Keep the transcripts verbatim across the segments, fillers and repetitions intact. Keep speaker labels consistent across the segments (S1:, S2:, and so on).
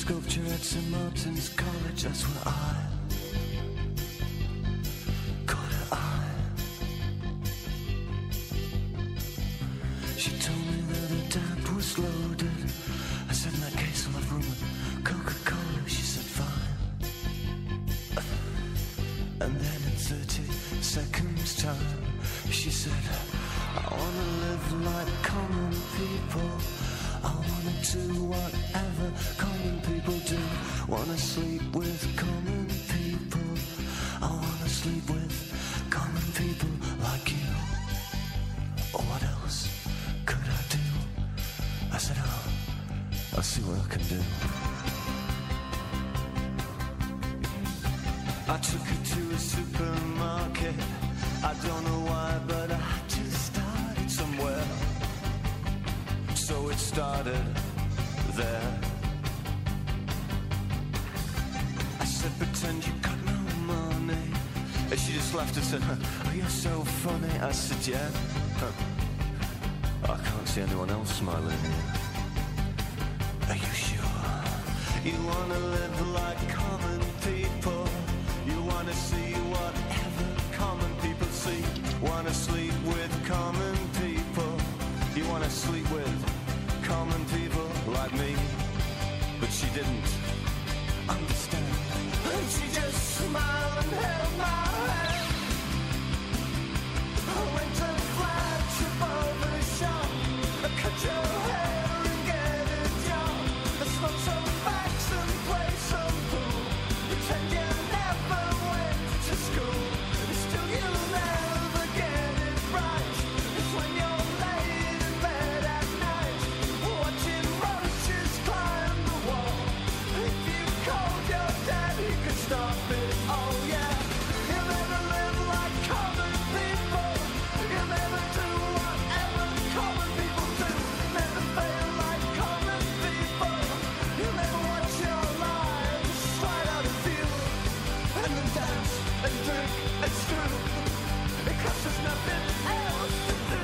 S1: sculpture at Saint Martin's College, that's where I caught her eye. She told me that her dad was loaded. I said, in that case I'll have room with Coca-Cola. She said, fine. And then in thirty seconds time, she said, I wanna live like common people. I wanna do whatever common people do. Wanna sleep with common people. I wanna sleep with common people like you. Oh, what else could I do? I said, oh, I'll see what I can do. I took her to a supermarket. I don't know why, but I just started somewhere. So it started there. I said, pretend you got no money. And she just laughed and said, oh, you're so funny. I said, yeah. Huh. I can't see anyone else smiling here. Are you sure? You wanna live like common people. You wanna see whatever common people see. Wanna sleep with common people. You wanna sleep with common people like me. But she didn't understand. And she just smiled and held my hand. I went to flash above the shop. I cut your hair and get a job. I smoke some facts and play some pool. Pretend you never went to school. Still you'll never get it right. It's when you're laid in bed at night, watching roaches climb the wall. If you called your dad, he could stop it. Oh yeah. You'll never live like common people. You'll never do whatever common people do. Never fail like common people. You'll never watch your lives slide out of view. And then dance and drink and screw. Because there's nothing else to do.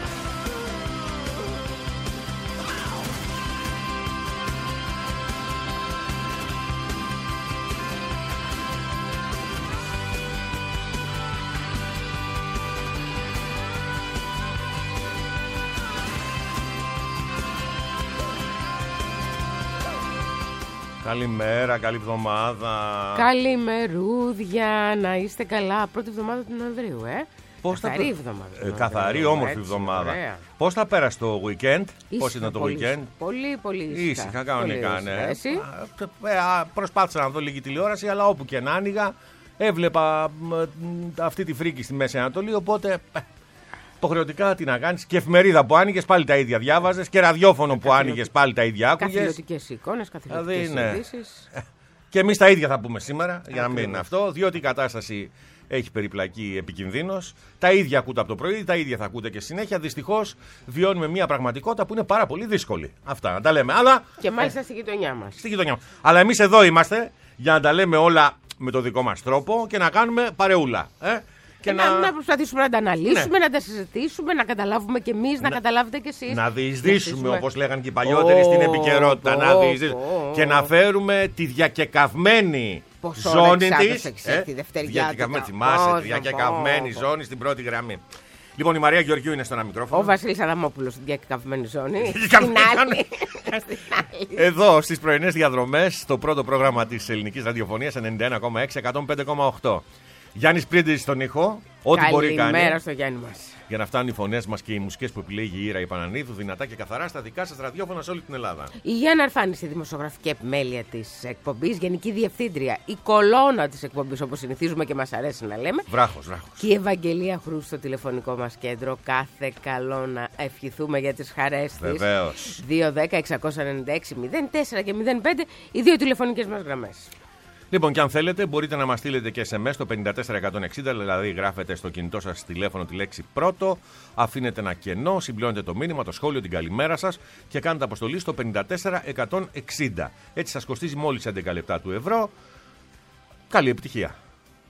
S2: Καλημέρα, καλή εβδομάδα.
S3: Καλημερούδια, να είστε καλά. Πρώτη εβδομάδα του Νοεμβρίου, ε.
S2: Πώς
S3: καθαρή
S2: θα...
S3: εβδομάδα.
S2: Ε, καθαρή, όμορφη εβδομάδα. Πώς θα πέρασε το weekend, πώς ήταν το
S3: πολύ,
S2: weekend?
S3: Πολύ, πολύ ήσυχα.
S2: Ήσυχα, κανονικά, ναι.
S3: Εσύ?
S2: Α, προσπάθησα να δω λίγη τηλεόραση, αλλά όπου και να άνοιγα, έβλεπα μ, αυτή τη φρίκη στη Μέση Ανατολή, οπότε... Υποχρεωτικά τι να κάνεις, και εφημερίδα που άνοιγες πάλι τα ίδια διάβαζες, και ραδιόφωνο που άνοιγες πάλι τα ίδια άκουγες.
S3: Καθηλωτικές εικόνες, καθηλωτικές
S2: δηλαδή,
S3: ειδήσεις.
S2: Ναι. Και εμείς τα ίδια θα πούμε σήμερα, για να μην είναι αυτό, διότι η κατάσταση έχει περιπλακεί επικινδύνος. Τα ίδια ακούτε από το πρωί, τα ίδια θα ακούτε και συνέχεια. Δυστυχώς βιώνουμε μια πραγματικότητα που είναι πάρα πολύ δύσκολη. Αυτά να τα λέμε. Αλλά...
S3: Και μάλιστα ε, στη γειτονιά μας.
S2: Στη γειτονιά μας. Αλλά εμείς εδώ είμαστε για να τα λέμε όλα με το δικό μας τρόπο και να κάνουμε παρεούλα. Ε?
S3: Και να, να προσπαθήσουμε να τα αναλύσουμε, ναι, να τα συζητήσουμε, να καταλάβουμε κι εμείς, να, να καταλάβετε κι εσείς.
S2: Να διεισδύσουμε, όπως λέγαν και οι παλιότεροι, oh, στην επικαιρότητα. Oh, να διεισδύσουμε. Oh, και να φέρουμε τη διακεκαυμένη ζώνη της.
S3: Ε, τη
S2: διακεκαυμένη, θυμάσαι, τη διακεκαυμένη ζώνη στην πρώτη γραμμή. Λοιπόν, η Μαρία Γεωργίου είναι στο ένα μικρόφωνο.
S3: Ο Βασίλης Αδαμόπουλος στην διακεκαυμένη ζώνη.
S2: Στην άλλη. Εδώ στις πρωινές διαδρομές, στο πρώτο πρόγραμμα της ελληνικής ραδιοφωνίας ενενήντα ένα κόμμα έξι, εκατόν πέντε κόμμα οκτώ. Γιάννης Πρίντης στον ήχο, ό,τι μπορεί κάνει.
S3: Καλημέρα στο Γιάννη μας.
S2: Για να φτάνουν οι φωνές μας και οι μουσικές που επιλέγει η Ήρα η Πανανίδου δυνατά και καθαρά στα δικά σας ραδιόφωνα σε όλη την Ελλάδα.
S3: Η Γιάννα Αρφάνη στη δημοσιογραφική επιμέλεια της εκπομπής, γενική διευθύντρια, η κολόνα της εκπομπής όπως συνηθίζουμε και μας αρέσει να λέμε.
S2: Βράχος, βράχος.
S3: Και η Ευαγγελία Χρού στο τηλεφωνικό μας κέντρο. Κάθε καλό να ευχηθούμε για τις χαρές της.
S2: Βεβαίως.
S3: δύο δέκα εξακόσια ενενήντα έξι μηδέν τέσσερα και μηδέν πέντε οι δύο τηλεφωνικές μας γραμμές.
S2: Λοιπόν, και αν θέλετε, μπορείτε να μας στείλετε και ες εμ ες στο πενήντα τέσσερα εκατόν εξήντα, δηλαδή γράφετε στο κινητό σας τηλέφωνο τη λέξη πρώτο, αφήνετε ένα κενό, συμπληρώνετε το μήνυμα, το σχόλιο, την καλημέρα σας και κάνετε αποστολή στο πενήντα τέσσερα εκατόν εξήντα. Έτσι σας κοστίζει μόλις έντεκα λεπτά του ευρώ. Καλή επιτυχία.
S3: Ναι.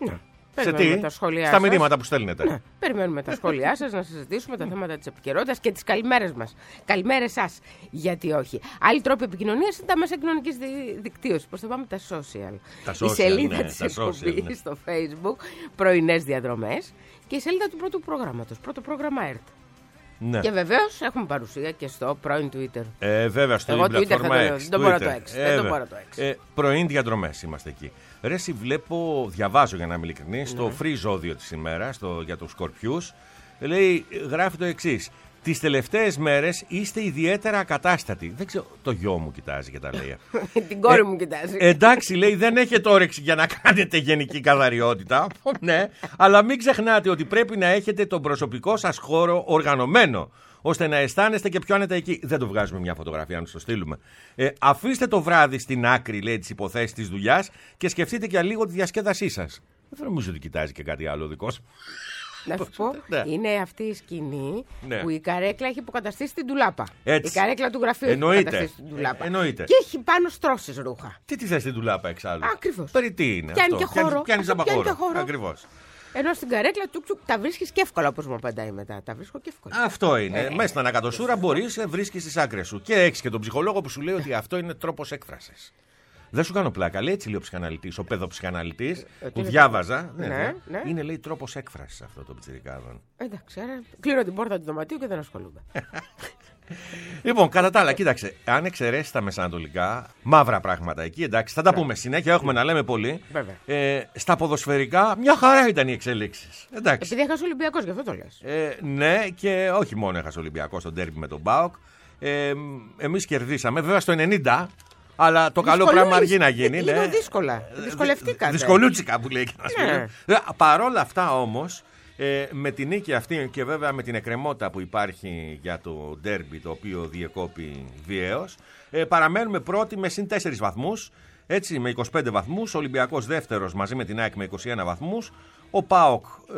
S2: Σε
S3: Περιμένουμε
S2: τι?
S3: τα σχόλιά
S2: Στα
S3: σας.
S2: μηνύματα που στέλνετε.
S3: Ναι, περιμένουμε τα σχόλιά σας να συζητήσουμε τα θέματα της επικαιρότητας και τις καλημέρες μας. Καλημέρες σας, γιατί όχι. Άλλοι τρόποι επικοινωνίας είναι τα μέσα κοινωνικής δι- δικτύωσης. Πώς θα πάμε τα social.
S2: Τα
S3: Η
S2: social,
S3: σελίδα
S2: ναι,
S3: της
S2: τα social,
S3: εκπομπής
S2: ναι.
S3: στο Facebook, πρωινές διαδρομές, και η σελίδα του πρώτου προγράμματος, πρώτο πρόγραμμα ΕΡΤ.
S2: Ναι.
S3: Και βεβαίως έχουμε παρουσία και στο πρώην Twitter.
S2: Ε, βέβαια, στο
S3: Εγώ
S2: ίδιο
S3: Twitter θα
S2: πλατφόρμα
S3: το-
S2: X,
S3: δεν το μπορώ
S2: Twitter.
S3: το X,
S2: Ε,
S3: δεν το
S2: βέβαια.
S3: μπορώ το X.
S2: Ε, πρωί διαδρομές είμαστε εκεί. Ρε, εσύ βλέπω, διαβάζω για να είμαι ειλικρινής, στο
S3: Ναι.
S2: free ζώδιο της ημέρας, στο, για τους σκορπιούς, λέει, γράφει το εξής. Τις τελευταίες μέρες είστε ιδιαίτερα ακατάστατοι. Δεν ξέρω, το γιο μου κοιτάζει και τα λέει.
S3: Την κόρη
S2: Ε,
S3: μου κοιτάζει.
S2: Εντάξει, λέει, δεν έχετε όρεξη για να κάνετε γενική καθαριότητα. Ναι, αλλά μην ξεχνάτε ότι πρέπει να έχετε τον προσωπικό σας χώρο οργανωμένο, ώστε να αισθάνεστε και πιο άνετα εκεί. Δεν το βγάζουμε μια φωτογραφία, να το στείλουμε. Ε, αφήστε το βράδυ στην άκρη, λέει, τις υποθέσεις της δουλειάς και σκεφτείτε και λίγο τη διασκέδασή σας. Δεν νομίζω ότι κοιτάζει και κάτι άλλο δικό σου.
S3: Να σου πω,
S2: Ναι.
S3: είναι αυτή η σκηνή
S2: Ναι.
S3: που η καρέκλα έχει υποκαταστήσει την ντουλάπα.
S2: Έτσι.
S3: Η καρέκλα του γραφείου
S2: Εννοείται.
S3: έχει υποκαταστήσει την ντουλάπα.
S2: Ε, εννοείται.
S3: Και έχει πάνω στρώσεις ρούχα.
S2: Τι τη θες την τουλάπα εξάλλου.
S3: Ακριβώς.
S2: Περί τι είναι
S3: Πιάνει
S2: αυτό.
S3: και χώρο.
S2: Πιάνει
S3: Αυτό πιάνει και χώρο.
S2: Ακριβώς.
S3: Ενώ στην καρέκλα του τσουκ, τα βρίσκει και εύκολα, όπως μου απαντάει μετά. Τα βρίσκω και εύκολα.
S2: Αυτό είναι.
S3: Ε,
S2: Μέσα στην ανακατοσούρα μπορεί να βρίσκει τις άκρες σου. Και έχει και τον ψυχολόγο που σου λέει ότι αυτό είναι τρόπος έκφρασης. Δεν σου κάνω πλάκα. Λέει έτσι, λέει ο ψυχαναλυτής, ο παιδοψυχαναλυτής που
S3: είναι
S2: διάβαζα.
S3: Ναι,
S2: ναι,
S3: ναι.
S2: Είναι, λέει, τρόπος έκφρασης αυτό το πιτσιρικάδων.
S3: Εντάξει, άρα κλείνω την πόρτα του δωματίου και δεν ασχολούμαι.
S2: Λοιπόν, κατά τα άλλα, κοίταξε. Αν εξαιρέσει τα μεσανατολικά, μαύρα πράγματα εκεί, εντάξει, θα τα πούμε συνέχεια. Έχουμε να λέμε πολύ.
S3: Βέβαια.
S2: Ε, στα ποδοσφαιρικά, μια χαρά ήταν οι εξελίξεις. Εντάξει.
S3: Επειδή έχασε ο Ολυμπιακός, γι' αυτό το λες.
S2: Ε, ναι, και όχι μόνο έχασε ο Ολυμπιακός στον ντέρμπι με τον ΠΑΟΚ. Ε, εμείς κερδίσαμε, βέβαια στο ενενήντα. Αλλά το καλό πράγμα αργεί να γίνει.
S3: Είναι
S2: ναι.
S3: δύσκολα. Δυσκολευτήκατε.
S2: Δυσκολούτσικα που λέει και ένας
S3: Ναι.
S2: φίλος. Ε, Παρόλα αυτά όμως, ε, με την νίκη αυτή και βέβαια με την εκκρεμότητα που υπάρχει για το ντέρμπι, το οποίο διεκόπη βιαίως, ε, παραμένουμε πρώτοι με συν τέσσερις βαθμούς. Έτσι, με είκοσι πέντε βαθμούς. Ο Ολυμπιακός δεύτερος μαζί με την ΑΕΚ με είκοσι ένα βαθμούς. Ο ΠΑΟΚ ε,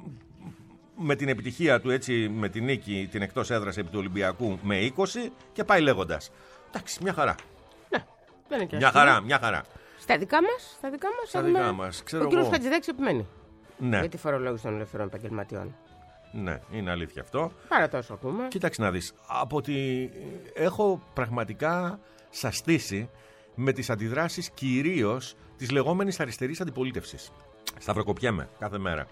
S2: με την επιτυχία του, έτσι, με την νίκη, την εκτός έδρας επί του Ολυμπιακού με είκοσι και πάει λέγοντας. Εντάξει, μια χαρά.
S3: Δεν είναι και
S2: Μια
S3: άσχημο.
S2: χαρά, μια χαρά.
S3: Στα δικά μας, στα δικά μας,
S2: Στα
S3: έχουμε-
S2: δικά μας, ξέρω
S3: ο κύριος
S2: εγώ.
S3: Χατζηδάκης επιμένει.
S2: Ναι,
S3: Για τη φορολόγηση των ελευθερών επαγγελματιών.
S2: ναι, είναι αλήθεια αυτό.
S3: Παρά τόσο ακούμε.
S2: Κοίταξε να δεις, από ότι έχω πραγματικά σαστήσει με τις αντιδράσεις κυρίως της λεγόμενης αριστερής αντιπολίτευσης. Σταυροκοπιέμαι κάθε μέρα.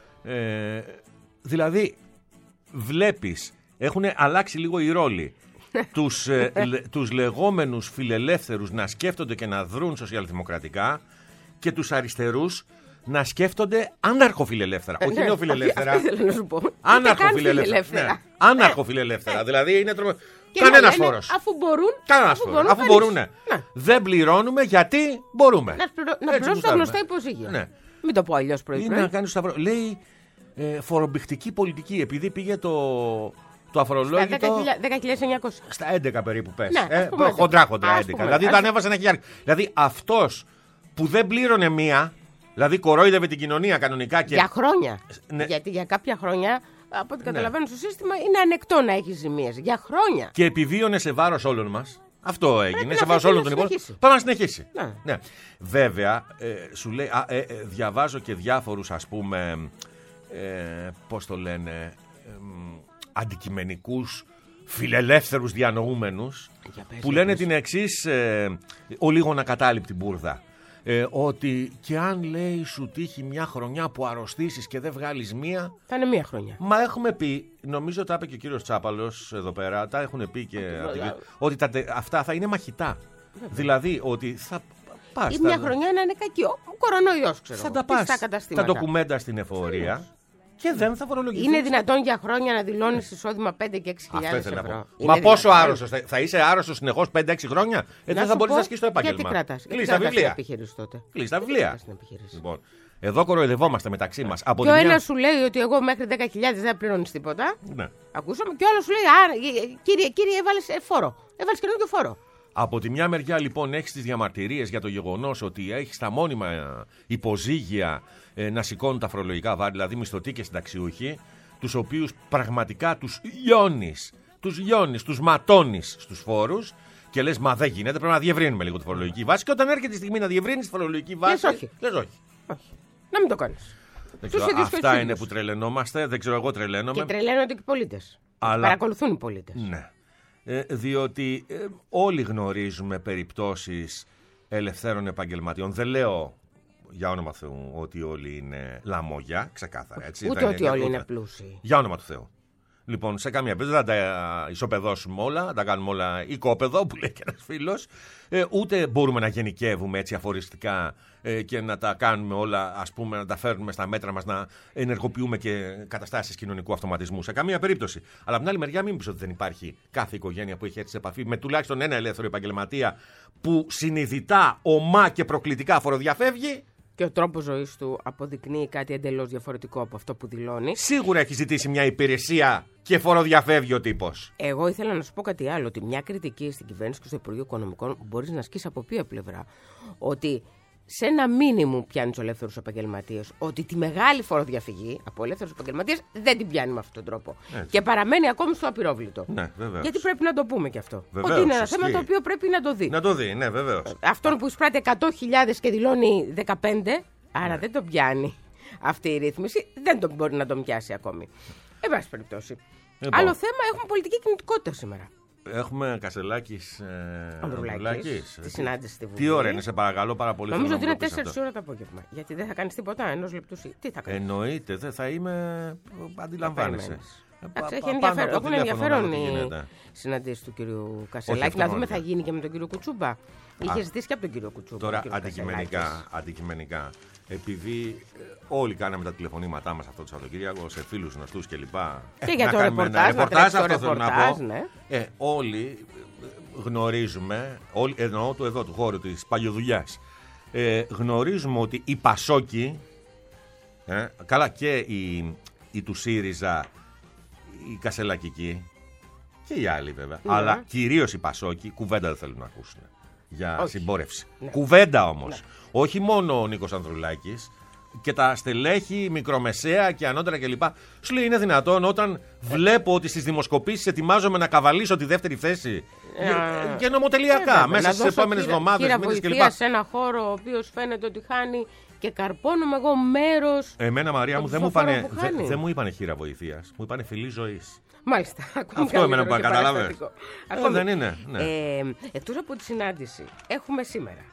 S2: Ε, δηλαδή, βλέπεις, έχουν αλλάξει λίγο οι ρόλοι. τους, ε, λε- τους λεγόμενους φιλελεύθερους να σκέφτονται και να δρουν σοσιαλδημοκρατικά και τους αριστερούς να σκέφτονται αναρχοφιλελεύθερα. Όχι
S3: Ναι,
S2: νεοφιλελεύθερα.
S3: αυτό ήθελα να σου πω. Ούτε
S2: Άναρχο
S3: καν
S2: φιλελεύθερα.
S3: φιλελεύθερα.
S2: Ναι. Άναρχο φιλελεύθερα. Δηλαδή είναι τρομε...
S3: Και να
S2: κανένας
S3: λένε,
S2: φόρος.
S3: Αφού μπορούν.
S2: Κανένας
S3: αφού
S2: φόρος.
S3: μπορούν,
S2: Αφού
S3: κανείς.
S2: μπορούν.
S3: Ναι.
S2: Δεν πληρώνουμε γιατί μπορούμε.
S3: Να, πληρω... να
S2: Έτσι
S3: πληρώσουν τα
S2: γουστάρουμε.
S3: γνωστά υποσύγεια.
S2: Ναι.
S3: Μην το πω αλλιώ
S2: Είναι
S3: πρωί-πρωί.
S2: να κάνει σταυρό. Λέει ε, φορομπηχτική πολιτική. Επειδή πήγε το, το
S3: Στα
S2: αφορολόγητο.
S3: δέκα χιλιάδες εννιακόσια.
S2: Στα έντεκα περίπου πες.
S3: Ναι, ας
S2: ε,
S3: πούμε έντεκα.
S2: χοντρά χοντρά
S3: Ας
S2: έντεκα.
S3: πούμε,
S2: Δηλαδή
S3: ας-
S2: τα ανέβασε ένα χιλιάρικο. Δηλαδή αυτός που δεν πλήρωνε μία, δηλαδή κορόιδευε την κοινωνία κανονικά και.
S3: Για χρόνια.
S2: Ναι.
S3: Γιατί για κάποια χρόνια, από ό,τι καταλαβαίνω στο σύστημα, είναι ανεκτό να έχει ζημίες. Για χρόνια.
S2: Και επιβίωνε σε βάρος όλων μας. Αυτό έγινε.
S3: να
S2: Σε βάρος
S3: αφήσει
S2: όλων
S3: να
S2: των υπόλοιπων.
S3: συνεχίσει.
S2: Πάμε να συνεχίσει.
S3: Ναι.
S2: Ναι. Βέβαια, ε, σου λέει, α, ε, ε, διαβάζω και διάφορους, ας πούμε, ε, πώς το λένε, ε, μ, αντικειμενικούς φιλελεύθερους διανοούμενους
S3: Για πες,
S2: που
S3: για
S2: λένε
S3: πες.
S2: την εξής, ε, ο λίγο ακατάληπτη μπουρδα. Ε, ότι και αν, λέει, σου τύχει μια χρονιά που αρρωστήσεις και δεν βγάλεις μία.
S3: Θα είναι μία χρονιά.
S2: Μα έχουμε πει, νομίζω τα είπε και ο κύριος Τσάπαλος εδώ πέρα, τα έχουν πει και από την- ότι τα, τε- αυτά θα είναι μαχητά. Δηλαδή ότι θα πας.
S3: Ή
S2: θα-
S3: μια χρονιά να είναι κακή. Ο κορονοϊός, ξέρω.
S2: θα
S3: εγώ.
S2: τα πας
S3: Στα
S2: τα
S3: καταστήματα.
S2: ντοκουμέντα στην εφορία και δεν θα φορολογηθείς.
S3: Είναι δυνατόν για χρόνια να δηλώνει εισόδημα πέντε και έξι
S2: Αυτό
S3: χιλιάδες
S2: ήθελα να
S3: ευρώ.
S2: πω.
S3: Είναι
S2: Μα πόσο
S3: δυνατόν?
S2: άρρωστος, θα, θα είσαι άρρωστος συνεχώς πέντε έξι χρόνια, ε, δεν
S3: σου
S2: θα μπορείς
S3: πω,
S2: να ασκήσεις το επάγγελμα.
S3: Γιατί κρατάς.
S2: Κλείς τα
S3: την
S2: βιβλία.
S3: επιχείρηση τότε.
S2: Κλείς τα
S3: Γιατί
S2: βιβλία.
S3: κρατάς την επιχείρηση.
S2: Λοιπόν, εδώ κοροϊδευόμαστε μεταξύ μας. Από
S3: Και
S2: τη
S3: ο
S2: μια-
S3: ένα σου λέει ότι εγώ μέχρι δέκα χιλιάδες δεν πληρώνει τίποτα.
S2: Ναι.
S3: Ακούσαμε. Και ο άλλο σου λέει, Α, ε, ε, κύριε, κύριε, έβαλε φόρο. Έβαλε καινούργιο φόρο.
S2: Από τη μια μεριά λοιπόν έχεις τις διαμαρτυρίες για το γεγονός ότι έχεις τα μόνιμα ε, υποζύγια ε, να σηκώνουν τα φορολογικά βάρη, δηλαδή μισθωτοί και συνταξιούχοι, τους οποίους πραγματικά τους λιώνεις, τους λιώνεις, τους ματώνεις στους φόρους και λες μα δεν γίνεται, πρέπει να διευρύνουμε λίγο τη φορολογική βάση και όταν έρχεται η στιγμή να διευρύνεις τη φορολογική βάση,
S3: Λες όχι.
S2: λες όχι.
S3: Όχι. Να μην το κάνει.
S2: Δεν
S3: Στους
S2: ξέρω,
S3: ίδιους
S2: αυτά
S3: τους
S2: είναι
S3: ίδιους.
S2: που τρελαινόμαστε. Δεν ξέρω, εγώ τρελαίνομαι.
S3: Και τρελαίνονται και οι πολίτες.
S2: Αλλά-
S3: Παρακολουθούν οι πολίτες.
S2: Ναι. Ε, διότι ε, όλοι γνωρίζουμε περιπτώσεις ελευθέρων επαγγελματιών. Δεν λέω για όνομα Θεού ότι όλοι είναι λαμόγια, ξεκάθαρα. Έτσι,
S3: Ούτε
S2: δεν
S3: ότι όλοι
S2: ούτε-
S3: είναι πλούσιοι.
S2: Για όνομα του Θεού. Λοιπόν, σε καμία περίπτωση δεν θα τα ισοπεδώσουμε όλα, θα τα κάνουμε όλα οικόπεδο, που λέει και ένας φίλος. Ε, ούτε μπορούμε να γενικεύουμε έτσι αφοριστικά ε, και να τα κάνουμε όλα, ας πούμε, να τα φέρνουμε στα μέτρα μας, να ενεργοποιούμε και καταστάσεις κοινωνικού αυτοματισμού. Σε καμία περίπτωση. Αλλά από την άλλη μεριά, μην πεις ότι δεν υπάρχει κάθε οικογένεια που έχει έτσι επαφή με τουλάχιστον ένα ελεύθερο επαγγελματία που συνειδητά, ομά και προκλητικά φοροδιαφεύγει.
S3: Και ο τρόπος ζωής του αποδεικνύει κάτι εντελώς διαφορετικό από αυτό που δηλώνει.
S2: Σίγουρα έχει ζητήσει μια υπηρεσία και φοροδιαφεύγει ο τύπος.
S3: Εγώ ήθελα να σου πω κάτι άλλο. Ότι μια κριτική στην κυβέρνηση και στο Υπουργείο Οικονομικών μπορείς να ασκείς από ποια πλευρά. Ότι σε ένα μήνυμο πιάνει του ελεύθερου επαγγελματίε. Ότι τη μεγάλη φοροδιαφυγή από ελεύθερου επαγγελματίε δεν την πιάνει με αυτόν τον τρόπο.
S2: Έτσι.
S3: Και παραμένει ακόμη στο απειρόβλητο.
S2: Ναι, βεβαίως.
S3: Γιατί πρέπει να το πούμε και αυτό.
S2: Βεβαίως,
S3: ότι είναι ένα
S2: ισχύει.
S3: θέμα το οποίο πρέπει να το δει.
S2: Να το δει, ναι, βεβαίως.
S3: Αυτόν που εισπράττει εκατό χιλιάδες και δηλώνει δεκαπέντε, άρα δεν τον πιάνει αυτή η ρύθμιση, δεν τον μπορεί να τον πιάσει ακόμη. Εν πάση περιπτώσει.
S2: Λοιπόν.
S3: Άλλο θέμα, έχουμε πολιτική κινητικότητα σήμερα.
S2: Έχουμε Κασελάκης, ε,
S3: Ανδρουλάκης,
S2: Ανδρουλάκης.
S3: στη συνάντηση στη Βουλή.
S2: Τι ώρα είναι, σε παρακαλώ πάρα πολύ.
S3: Νομίζω
S2: θέλω
S3: ότι
S2: να
S3: είναι
S2: μου το πεις
S3: τέσσερις
S2: αυτό.
S3: ώρα το απόγευμα. Γιατί δεν θα κάνει τίποτα, ενό λεπτού. σι- Τι θα κάνει.
S2: Εννοείται, δεν θα είμαι. Αντιλαμβάνεσαι. Ε,
S3: Εντάξει,
S2: πα-
S3: έχει
S2: πα-
S3: ενδιαφέρον,
S2: πάνω από
S3: έχουν
S2: τηλέφωνο να
S3: ενδιαφέρον
S2: δω τι
S3: οι
S2: γίνεται.
S3: συναντήσεις του κυρίου Κασελάκη.
S2: αυτό
S3: Να
S2: μόνο
S3: δούμε θα
S2: πια.
S3: γίνει και με τον κύριο Κουτσούμπα. Είχε ζητήσει και από τον κύριο Κουτσούμπα. ο
S2: Τώρα
S3: κύριος
S2: αντικειμενικά,
S3: Κασελάκης.
S2: αντικειμενικά, επειδή ε, όλοι κάναμε τα τηλεφωνήματά μας αυτό το Σαββατοκύριακο σε φίλους γνωστούς κλπ.
S3: Και για το ρεπορτάζ, να τρέξει το
S2: αυτό θέλω να
S3: ρεπορτάζ,
S2: πω.
S3: ναι.
S2: Ε, όλοι ε, γνωρίζουμε, όλοι, εννοώ του εδώ του χώρου της παλιοδουλειάς, ε, γνωρίζουμε ότι οι Πασόκοι, ε, καλά και οι, οι του ΣΥΡΙΖΑ, οι Κασελακικοί και οι άλλοι βέβαια,
S3: Ναι.
S2: αλλά κυρίως οι Πασόκοι κουβέντα δεν θέλουν να ακούσουν για
S3: Όχι.
S2: συμπόρευση.
S3: Ναι.
S2: Κουβέντα όμως. Όχι μόνο ο Νίκος Ανδρουλάκης και τα στελέχη, μικρομεσαία και ανώτερα κλπ. Σου λέει είναι δυνατόν όταν βλέπω ότι στις δημοσκοπήσεις ετοιμάζομαι να καβαλήσω τη δεύτερη θέση
S3: Ε,
S2: και- και νομοτελειακά
S3: βέβαια,
S2: μέσα
S3: να
S2: στις
S3: δώσω
S2: επόμενες
S3: χείρα-
S2: εβδομάδες,
S3: χείρα
S2: μήνες κλπ.
S3: βοηθεία σε ένα χώρο ο οποίος φαίνεται ότι χάνει και καρπώνομαι εγώ μέρος.
S2: Εμένα, Μαρία μου,
S3: το
S2: δεν μου
S3: ψηφοφόρο
S2: είπανε,
S3: που
S2: δεν,
S3: χάνει.
S2: δεν μου είπανε χείρα βοηθείας. Μου είπανε φιλή ζωής.
S3: Μάλιστα. ακόμη
S2: Αυτό εμένα
S3: καλύτερο
S2: που
S3: και
S2: καταλάβες.
S3: παραστατικό.
S2: Ε,
S3: Ακόμη.
S2: δεν είναι, ναι.
S3: Ε, εκτός από τη συνάντηση, έχουμε σήμερα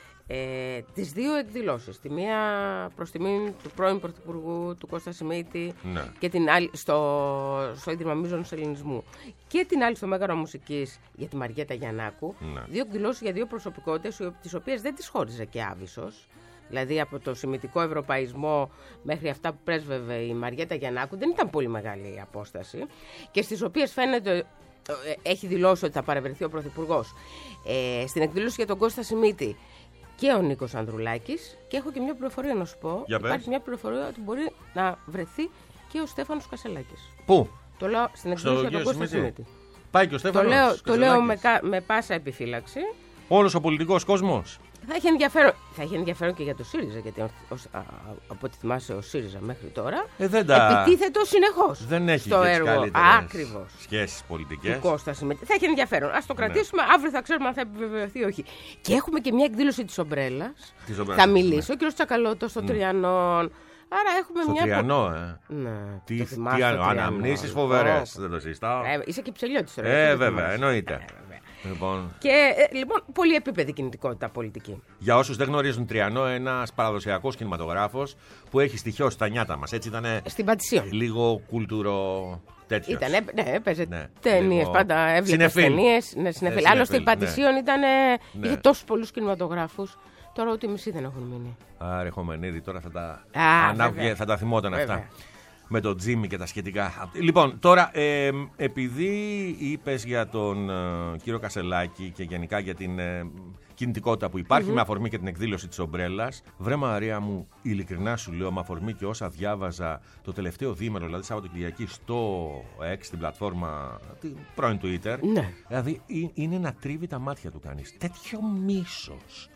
S3: ε, τις δύο εκδηλώσεις. Τη μία προς τιμήν του πρώην Πρωθυπουργού, του Κώστα Σιμίτη,
S2: Ναι.
S3: και την άλλη στο, στο Ίδρυμα Μείζωνος Ελληνισμού. Και την άλλη στο Μέγαρο Μουσικής για τη Μαριέτα Γιαννάκου.
S2: Ναι.
S3: Δύο εκδηλώσεις για δύο προσωπικότητες, τις οποίες δεν τις χώριζε και άβυσος. Δηλαδή από το σημιτικό ευρωπαϊσμό μέχρι αυτά που πρέσβευε η Μαριέτα Γιαννάκου δεν ήταν πολύ μεγάλη η απόσταση και στις οποίες φαίνεται, ε, έχει δηλώσει ότι θα παρευρεθεί ο Πρωθυπουργός. Ε, στην εκδήλωση για τον Κώστα Σιμίτη και ο Νίκος Ανδρουλάκης, και έχω και μια πληροφορία να σου πω.
S2: Για πες.
S3: Υπάρχει μια πληροφορία ότι μπορεί να βρεθεί και ο Στέφανος Κασελάκης.
S2: Πού?
S3: Το λέω στην εκδήλωση για τον Κώστα Σιμίτη.
S2: Πάει και ο
S3: Το
S2: Στέφανος
S3: λέω, το λέω με,
S2: Κασελάκης.
S3: κα- με πάσα επιφύλαξη.
S2: Όλος ο πολιτικός κόσμος.
S3: Θα έχει ενδιαφέρον, θα έχει ενδιαφέρον και για το ΣΥΡΙΖΑ, γιατί ως, α, από ό,τι θυμάσαι ο ΣΥΡΙΖΑ μέχρι τώρα
S2: Ε, δεν τα-
S3: επιτίθετο συνεχώς
S2: Δεν έχει
S3: στο
S2: και τις
S3: έργο.
S2: καλύτερες
S3: Ακριβώς.
S2: σχέσεις πολιτικές.
S3: Του Κώστα συμμετεί. Θα έχει ενδιαφέρον. Ας το
S2: Ναι.
S3: κρατήσουμε. Αύριο θα ξέρουμε αν θα επιβεβαιωθεί ή όχι. Και έχουμε και μια εκδήλωση της Ομπρέλας.
S2: Της Ομπρέλας,
S3: Θα μιλήσει
S2: ναι.
S3: ο κ. Τσακαλώτος στο Τριανόν. Άρα έχουμε
S2: Στο
S3: μια.
S2: Τριανό, ε.
S3: Ναι,
S2: Τι,
S3: το
S2: τι
S3: θυμάσαι το
S2: άλλο,
S3: Τριανό.
S2: αναμνήσεις φοβερές,
S3: Ω,
S2: δεν το συζητάω.
S3: Ε, είσαι και ψελιώτης τώρα.
S2: Ε,
S3: δεν το
S2: βέβαια,
S3: θυμάσαι.
S2: εννοείται.
S3: Ε, βέβαια.
S2: Λοιπόν,
S3: Και ε, λοιπόν, πολύ επίπεδη κινητικότητα πολιτική.
S2: για όσους δεν γνωρίζουν Τριανό, ένας παραδοσιακός κινηματογράφος που έχει στοιχειώσει τα νιάτα μας. Έτσι ήταν
S3: Στην Πατησίων.
S2: λίγο κουλτούρο τέτοιο.
S3: Ήταν, ναι, έπαιζε
S2: Ναι,
S3: ταινίες,
S2: λίγο
S3: πάντα έβλεπε
S2: συνεφίλ.
S3: ταινίες. Ναι,
S2: Ε,
S3: συνεφίλ. Άλλωστε η
S2: συνεφίλ,
S3: Πατησίων ήταν,
S2: Ναι.
S3: είχε τόσους πολλούς κινηματογράφους. Τώρα ούτε μισοί δεν έχουν μείνει.
S2: Άρα, Χομενίδη, τώρα θα τα,
S3: Α,
S2: αν άκουγε,
S3: βέβαια.
S2: θα τα θυμόταν
S3: Βέβαια.
S2: αυτά. Με τον Τζίμι και τα σχετικά. Λοιπόν, τώρα, ε, επειδή είπες για τον ε, κύριο Κασελάκη και γενικά για την ε, κινητικότητα που υπάρχει, με αφορμή και την εκδήλωση της Ομπρέλας, βρε Μαρία μου, ειλικρινά σου λέω, με αφορμή και όσα διάβαζα το τελευταίο διήμερο, δηλαδή Σαββατοκυριακή, στο X, την πλατφόρμα, την πρώην Twitter,
S3: Ναι.
S2: δηλαδή ε, είναι να τρίβει τα μάτια του κανείς. Τέτοιο μίσος.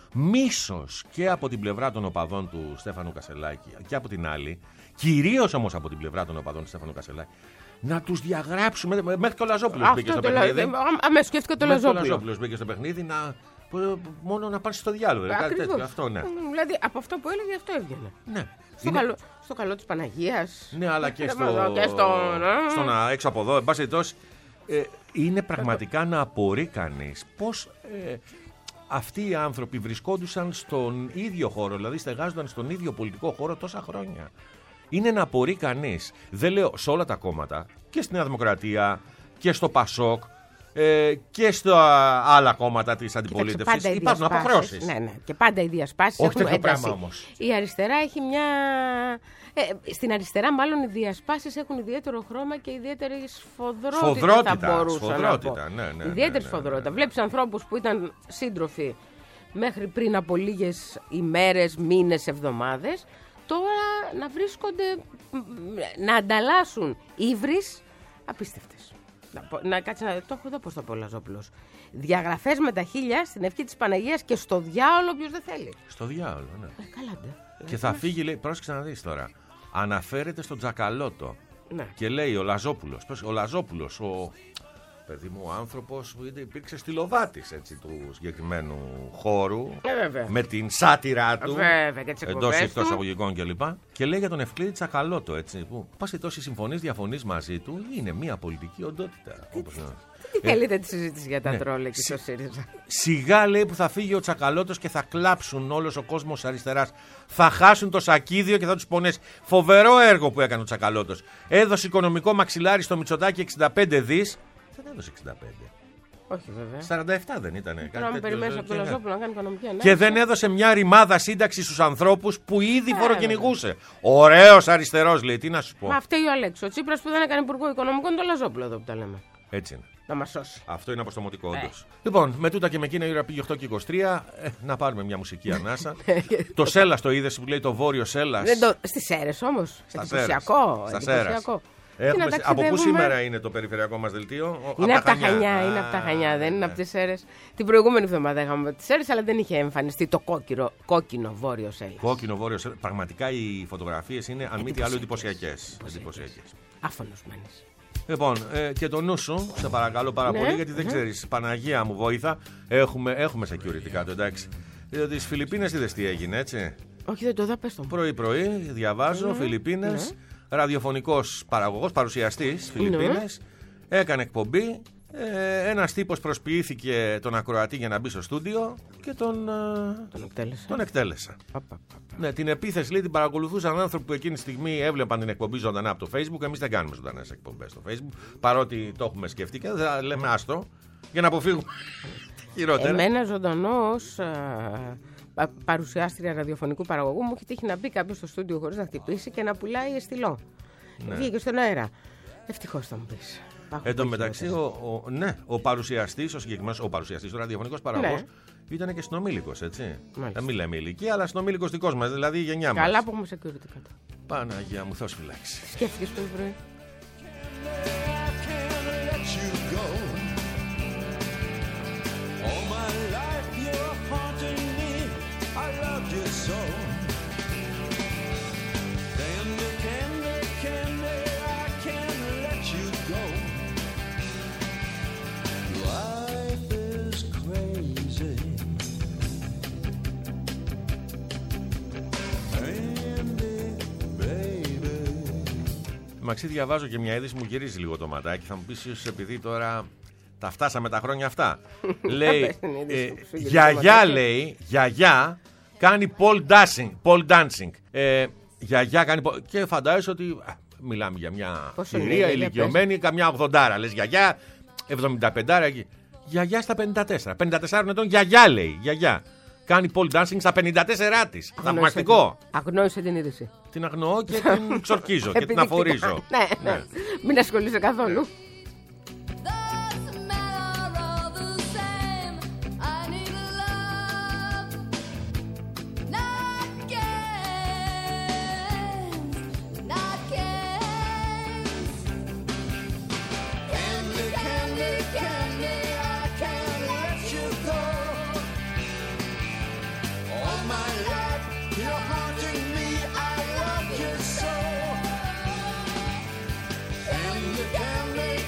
S2: Μίσος και από την πλευρά των οπαδών του Στέφανου Κασελάκη και από την άλλη, κυρίως όμως από την πλευρά των οπαδών του Στέφανου Κασελάκη, να τους διαγράψουμε. Μέχρι και ο Λαζόπουλος μπήκε στο
S3: Αυτό το
S2: παιχνίδι.
S3: λέω. Αμέσως σκέφτηκα το
S2: Μέχρι και ο
S3: Λαζόπουλο.
S2: Λαζόπουλος μπήκε στο παιχνίδι να Μόνο να πάνε στο διάλογο. Κάτι
S3: Ακριβώς.
S2: τέτοιο. Αυτό, ναι.
S3: Δηλαδή από αυτό που έλεγε αυτό έβγαινε.
S2: ναι.
S3: Στο,
S2: Είναι-
S3: καλό, στο καλό της Παναγίας.
S2: Ναι, αλλά και
S3: Ε,
S2: στο,
S3: εδώ και στο-
S2: στο να έξω από εδώ, εν πάση περιπτώσει, ε, είναι πραγματικά να απορεί κανείς πώς ε, αυτοί οι άνθρωποι βρισκόντουσαν στον ίδιο χώρο, δηλαδή στεγάζονταν στον ίδιο πολιτικό χώρο τόσα χρόνια. Είναι να απορεί κανείς. Δεν λέω σε όλα τα κόμματα, και στη Νέα Δημοκρατία και στο Πασόκ ε, και στα άλλα κόμματα της
S3: Κοίταξε,
S2: αντιπολίτευσης.
S3: πάντα οι
S2: Υπάρχουν
S3: διασπάσεις-
S2: αποχρώσεις.
S3: Ναι, ναι. Και πάντα οι διασπάσεις
S2: Όχι
S3: έχουν
S2: τέτοιο
S3: ένταση.
S2: πράγμα όμως.
S3: Η αριστερά έχει μια. Ε, στην αριστερά, μάλλον οι διασπάσεις έχουν ιδιαίτερο χρώμα και ιδιαίτερη σφοδρότητα.
S2: Σφοδρότητα,
S3: θα μπορούσα
S2: σφοδρότητα,
S3: να πω.
S2: ναι, ναι, ναι,
S3: Ιδιαίτερη
S2: ναι, ναι,
S3: σφοδρότητα.
S2: ναι.
S3: Βλέπεις ανθρώπους που ήταν σύντροφοι μέχρι πριν από λίγες ημέρες, μήνες, εβδομάδες, τώρα να βρίσκονται, μ, να ανταλλάσσουν ύβρις απίστευτες. Να, πω- να κάτσε να το έχω εδώ πώς το πω ο Λαζόπουλος. Διαγραφές με τα χίλια στην ευχή της Παναγίας και στο διάολο ποιος δεν θέλει.
S2: Στο διάολο, ναι.
S3: Ε, καλά ντε.
S2: Και θα φύγει, λέει, πρόσεξε να δεις τώρα. Αναφέρεται στον Τζακαλώτο.
S3: Ναι.
S2: Και λέει ο Λαζόπουλος. πώς- Ο Λαζόπουλος, ο παιδί μου, ο άνθρωπος που είτε υπήρξε στυλοβάτης έτσι, του συγκεκριμένου χώρου.
S3: Ε, βέβαια.
S2: Με την σάτυρά του.
S3: Βέβαια, και τις
S2: εντός
S3: εκπομπές
S2: ή εκτός
S3: του.
S2: αγωγικών κλπ. Και λέει για τον Ευκλήδη Τσακαλώτο, έτσι. Που πάση τόσοι συμφωνείς, διαφωνείς μαζί του, είναι μια πολιτική οντότητα. Όπως είναι.
S3: Τι θέλετε τη συζήτηση για τα
S2: ναι.
S3: τρόλ εκεί στο ΣΥΡΙΖΑ.
S2: Σιγά λέει που θα φύγει ο Τσακαλώτος και θα κλάψουν όλος ο κόσμος αριστεράς. Θα χάσουν το σακίδιο και θα τους πονέσει. Φοβερό έργο που έκανε ο Τσακαλώτος. Έδωσε οικονομικό μαξιλάρι στο Μητσοτάκη εξήντα πέντε δις. Δεν έδωσε εξήντα πέντε.
S3: Όχι βέβαια.
S2: σαράντα επτά δεν ήτανε.
S3: Τώρα μου περιμένεις από τον Λαζόπουλο να κάνει οικονομική ανάλυση.
S2: Και δεν έδωσε μια ρημάδα σύνταξη στους ανθρώπους που ήδη
S3: Ε,
S2: φοροκυνηγούσε. Ωραίος αριστερός λέει, τι να σου πω.
S3: Μα φταίει ο Αλέξο. Ο Τσίπρας που δεν έκανε υπουργό οικονομικών, είναι το Λαζόπουλο εδώ που τα λέμε.
S2: Έτσι είναι.
S3: Να μας σώσει.
S2: Αυτό είναι αποστομωτικό,
S3: Ε.
S2: όντως. Λοιπόν, με τούτα και με εκείνα η ώρα πήγε οκτώ και είκοσι τρία. Ε, να πάρουμε μια μουσική ανάσα. Το Σέλλας το είδες που λέει το Βόρειο Σέλλας.
S3: Δεν το... Στις Σέρες όμως.
S2: Στα
S3: Εντυπωσιακό.
S2: Στα Σέρας.
S3: εντυπωσιακό.
S2: Έχουμε-
S3: Και να
S2: από πού
S3: ταξιδεύουμε-
S2: σήμερα είναι το περιφερειακό μας δελτίο? Ο-
S3: Είναι από τα
S2: Χανιά.
S3: Χανιά,
S2: Α,
S3: είναι από τα Χανιά, δεν είναι
S2: ναι.
S3: από τις Σέρες. Την προηγούμενη εβδομάδα είχαμε τις Σέρες, αλλά δεν είχε εμφανιστεί το κόκκινο, κόκκινο βόρειο Σέλλας.
S2: Κόκκινο Βόρειο Σέλλας. Πραγματικά οι φωτογραφίες είναι αν μη τι άλλο εντυπωσιακές. Εντυπωσιακές.
S3: Άφωνος μένεις.
S2: Λοιπόν, ε, και το νου σου, σε παρακαλώ πάρα
S3: Ναι.
S2: πολύ, γιατί δεν
S3: Μμμ.
S2: ξέρεις, Παναγία μου βοήθα, έχουμε, έχουμε security κάτω, εντάξει. Διότι στις Φιλιππίνες είδες τι έγινε, έτσι.
S3: Όχι, δεν το δω, πες το μου.
S2: Πρωί-πρωί, διαβάζω, Φιλιππίνες, ραδιοφωνικός παραγωγός, παρουσιαστής, Φιλιππίνες, έκανε εκπομπή. Ε, ένας τύπος προσποιήθηκε τον ακροατή για να μπει στο στούντιο και τον, ε,
S3: Τον εκτέλεσα.
S2: τον εκτέλεσα.
S3: Πα, πα, πα.
S2: Ναι, την επίθεση λέει την παρακολουθούσαν άνθρωποι που εκείνη τη στιγμή έβλεπαν την εκπομπή ζωντανά από το Facebook. Εμείς δεν κάνουμε ζωντανές εκπομπές στο Facebook, παρότι το έχουμε σκεφτεί και δεν λέμε άστο για να αποφύγουμε χειρότερα.
S3: Εμένα ζωντανό ως α, πα- παρουσιάστρια ραδιοφωνικού παραγωγού μου έχει τύχει να μπει κάποιο στο στούντιο χωρίς να χτυπήσει και να πουλάει εστιλό.
S2: Ναι.
S3: Βγήκε στον αέρα. Ευτυχώς θα μου πεις.
S2: Εν τω μεταξύ, ο, ο, ναι, ο παρουσιαστής, ο συγκεκριμένος, ο παρουσιαστής, ο ραδιοφωνικός παραγωγός,
S3: Ναι.
S2: ήταν και συνομήλικος, έτσι.
S3: Μάλιστα.
S2: Να μην λέμε ηλικία, αλλά συνομήλικος δικός μας, δηλαδή η γενιά μας.
S3: Καλά που έχουμε security κάτω.
S2: Παναγία μου, Θεός φυλάξει.
S3: Σκέφτηκες πρωί πρωί.
S1: I can't let you go. All my life you're haunting me. I love you so. Candy, candy, candy, I can't let you go. Life is crazy. Candy, baby.
S2: Μαξί, διαβάζω και μια είδηση, μου γυρίζει λίγο το ματάκι. Θα μου πεις ίσως επειδή τώρα τα φτάσαμε τα χρόνια αυτά. Λέει,
S3: πες την είδηση
S2: ε,
S3: που σου γυρίζει το
S2: γιαγιά
S3: ματάκι.
S2: λέει, γιαγιά κάνει pole dancing. Pole dancing. Ε, γιαγιά κάνει pole... Και φαντάζεσαι ότι α, μιλάμε για μια
S3: Πόσο είναι,
S2: κυρία
S3: για
S2: ηλικιωμένη, καμιά ογδοντάρα. Λες γιαγιά, εβδομήντα πέντε εκεί. Γιαγιά στα πενήντα τέσσερα. πενήντα τέσσερα ετών γιαγιά λέει, γιαγιά. Κάνει pole dancing στα πενήντα τέσσερα της. Θαυμαστικό.
S3: Αγνόησε την είδηση.
S2: Την αγνοώ και την ξορκίζω και την
S3: Επιδεικτικά.
S2: αφορίζω.
S3: Ναι, ναι. Μην ασχολείσαι καθόλου.
S4: Doesn't matter, all the same. I need love, not games, not games. Candy, candy, candy, I can't let you go.
S1: All my life you're haunting me. I love you so. Candy, candy,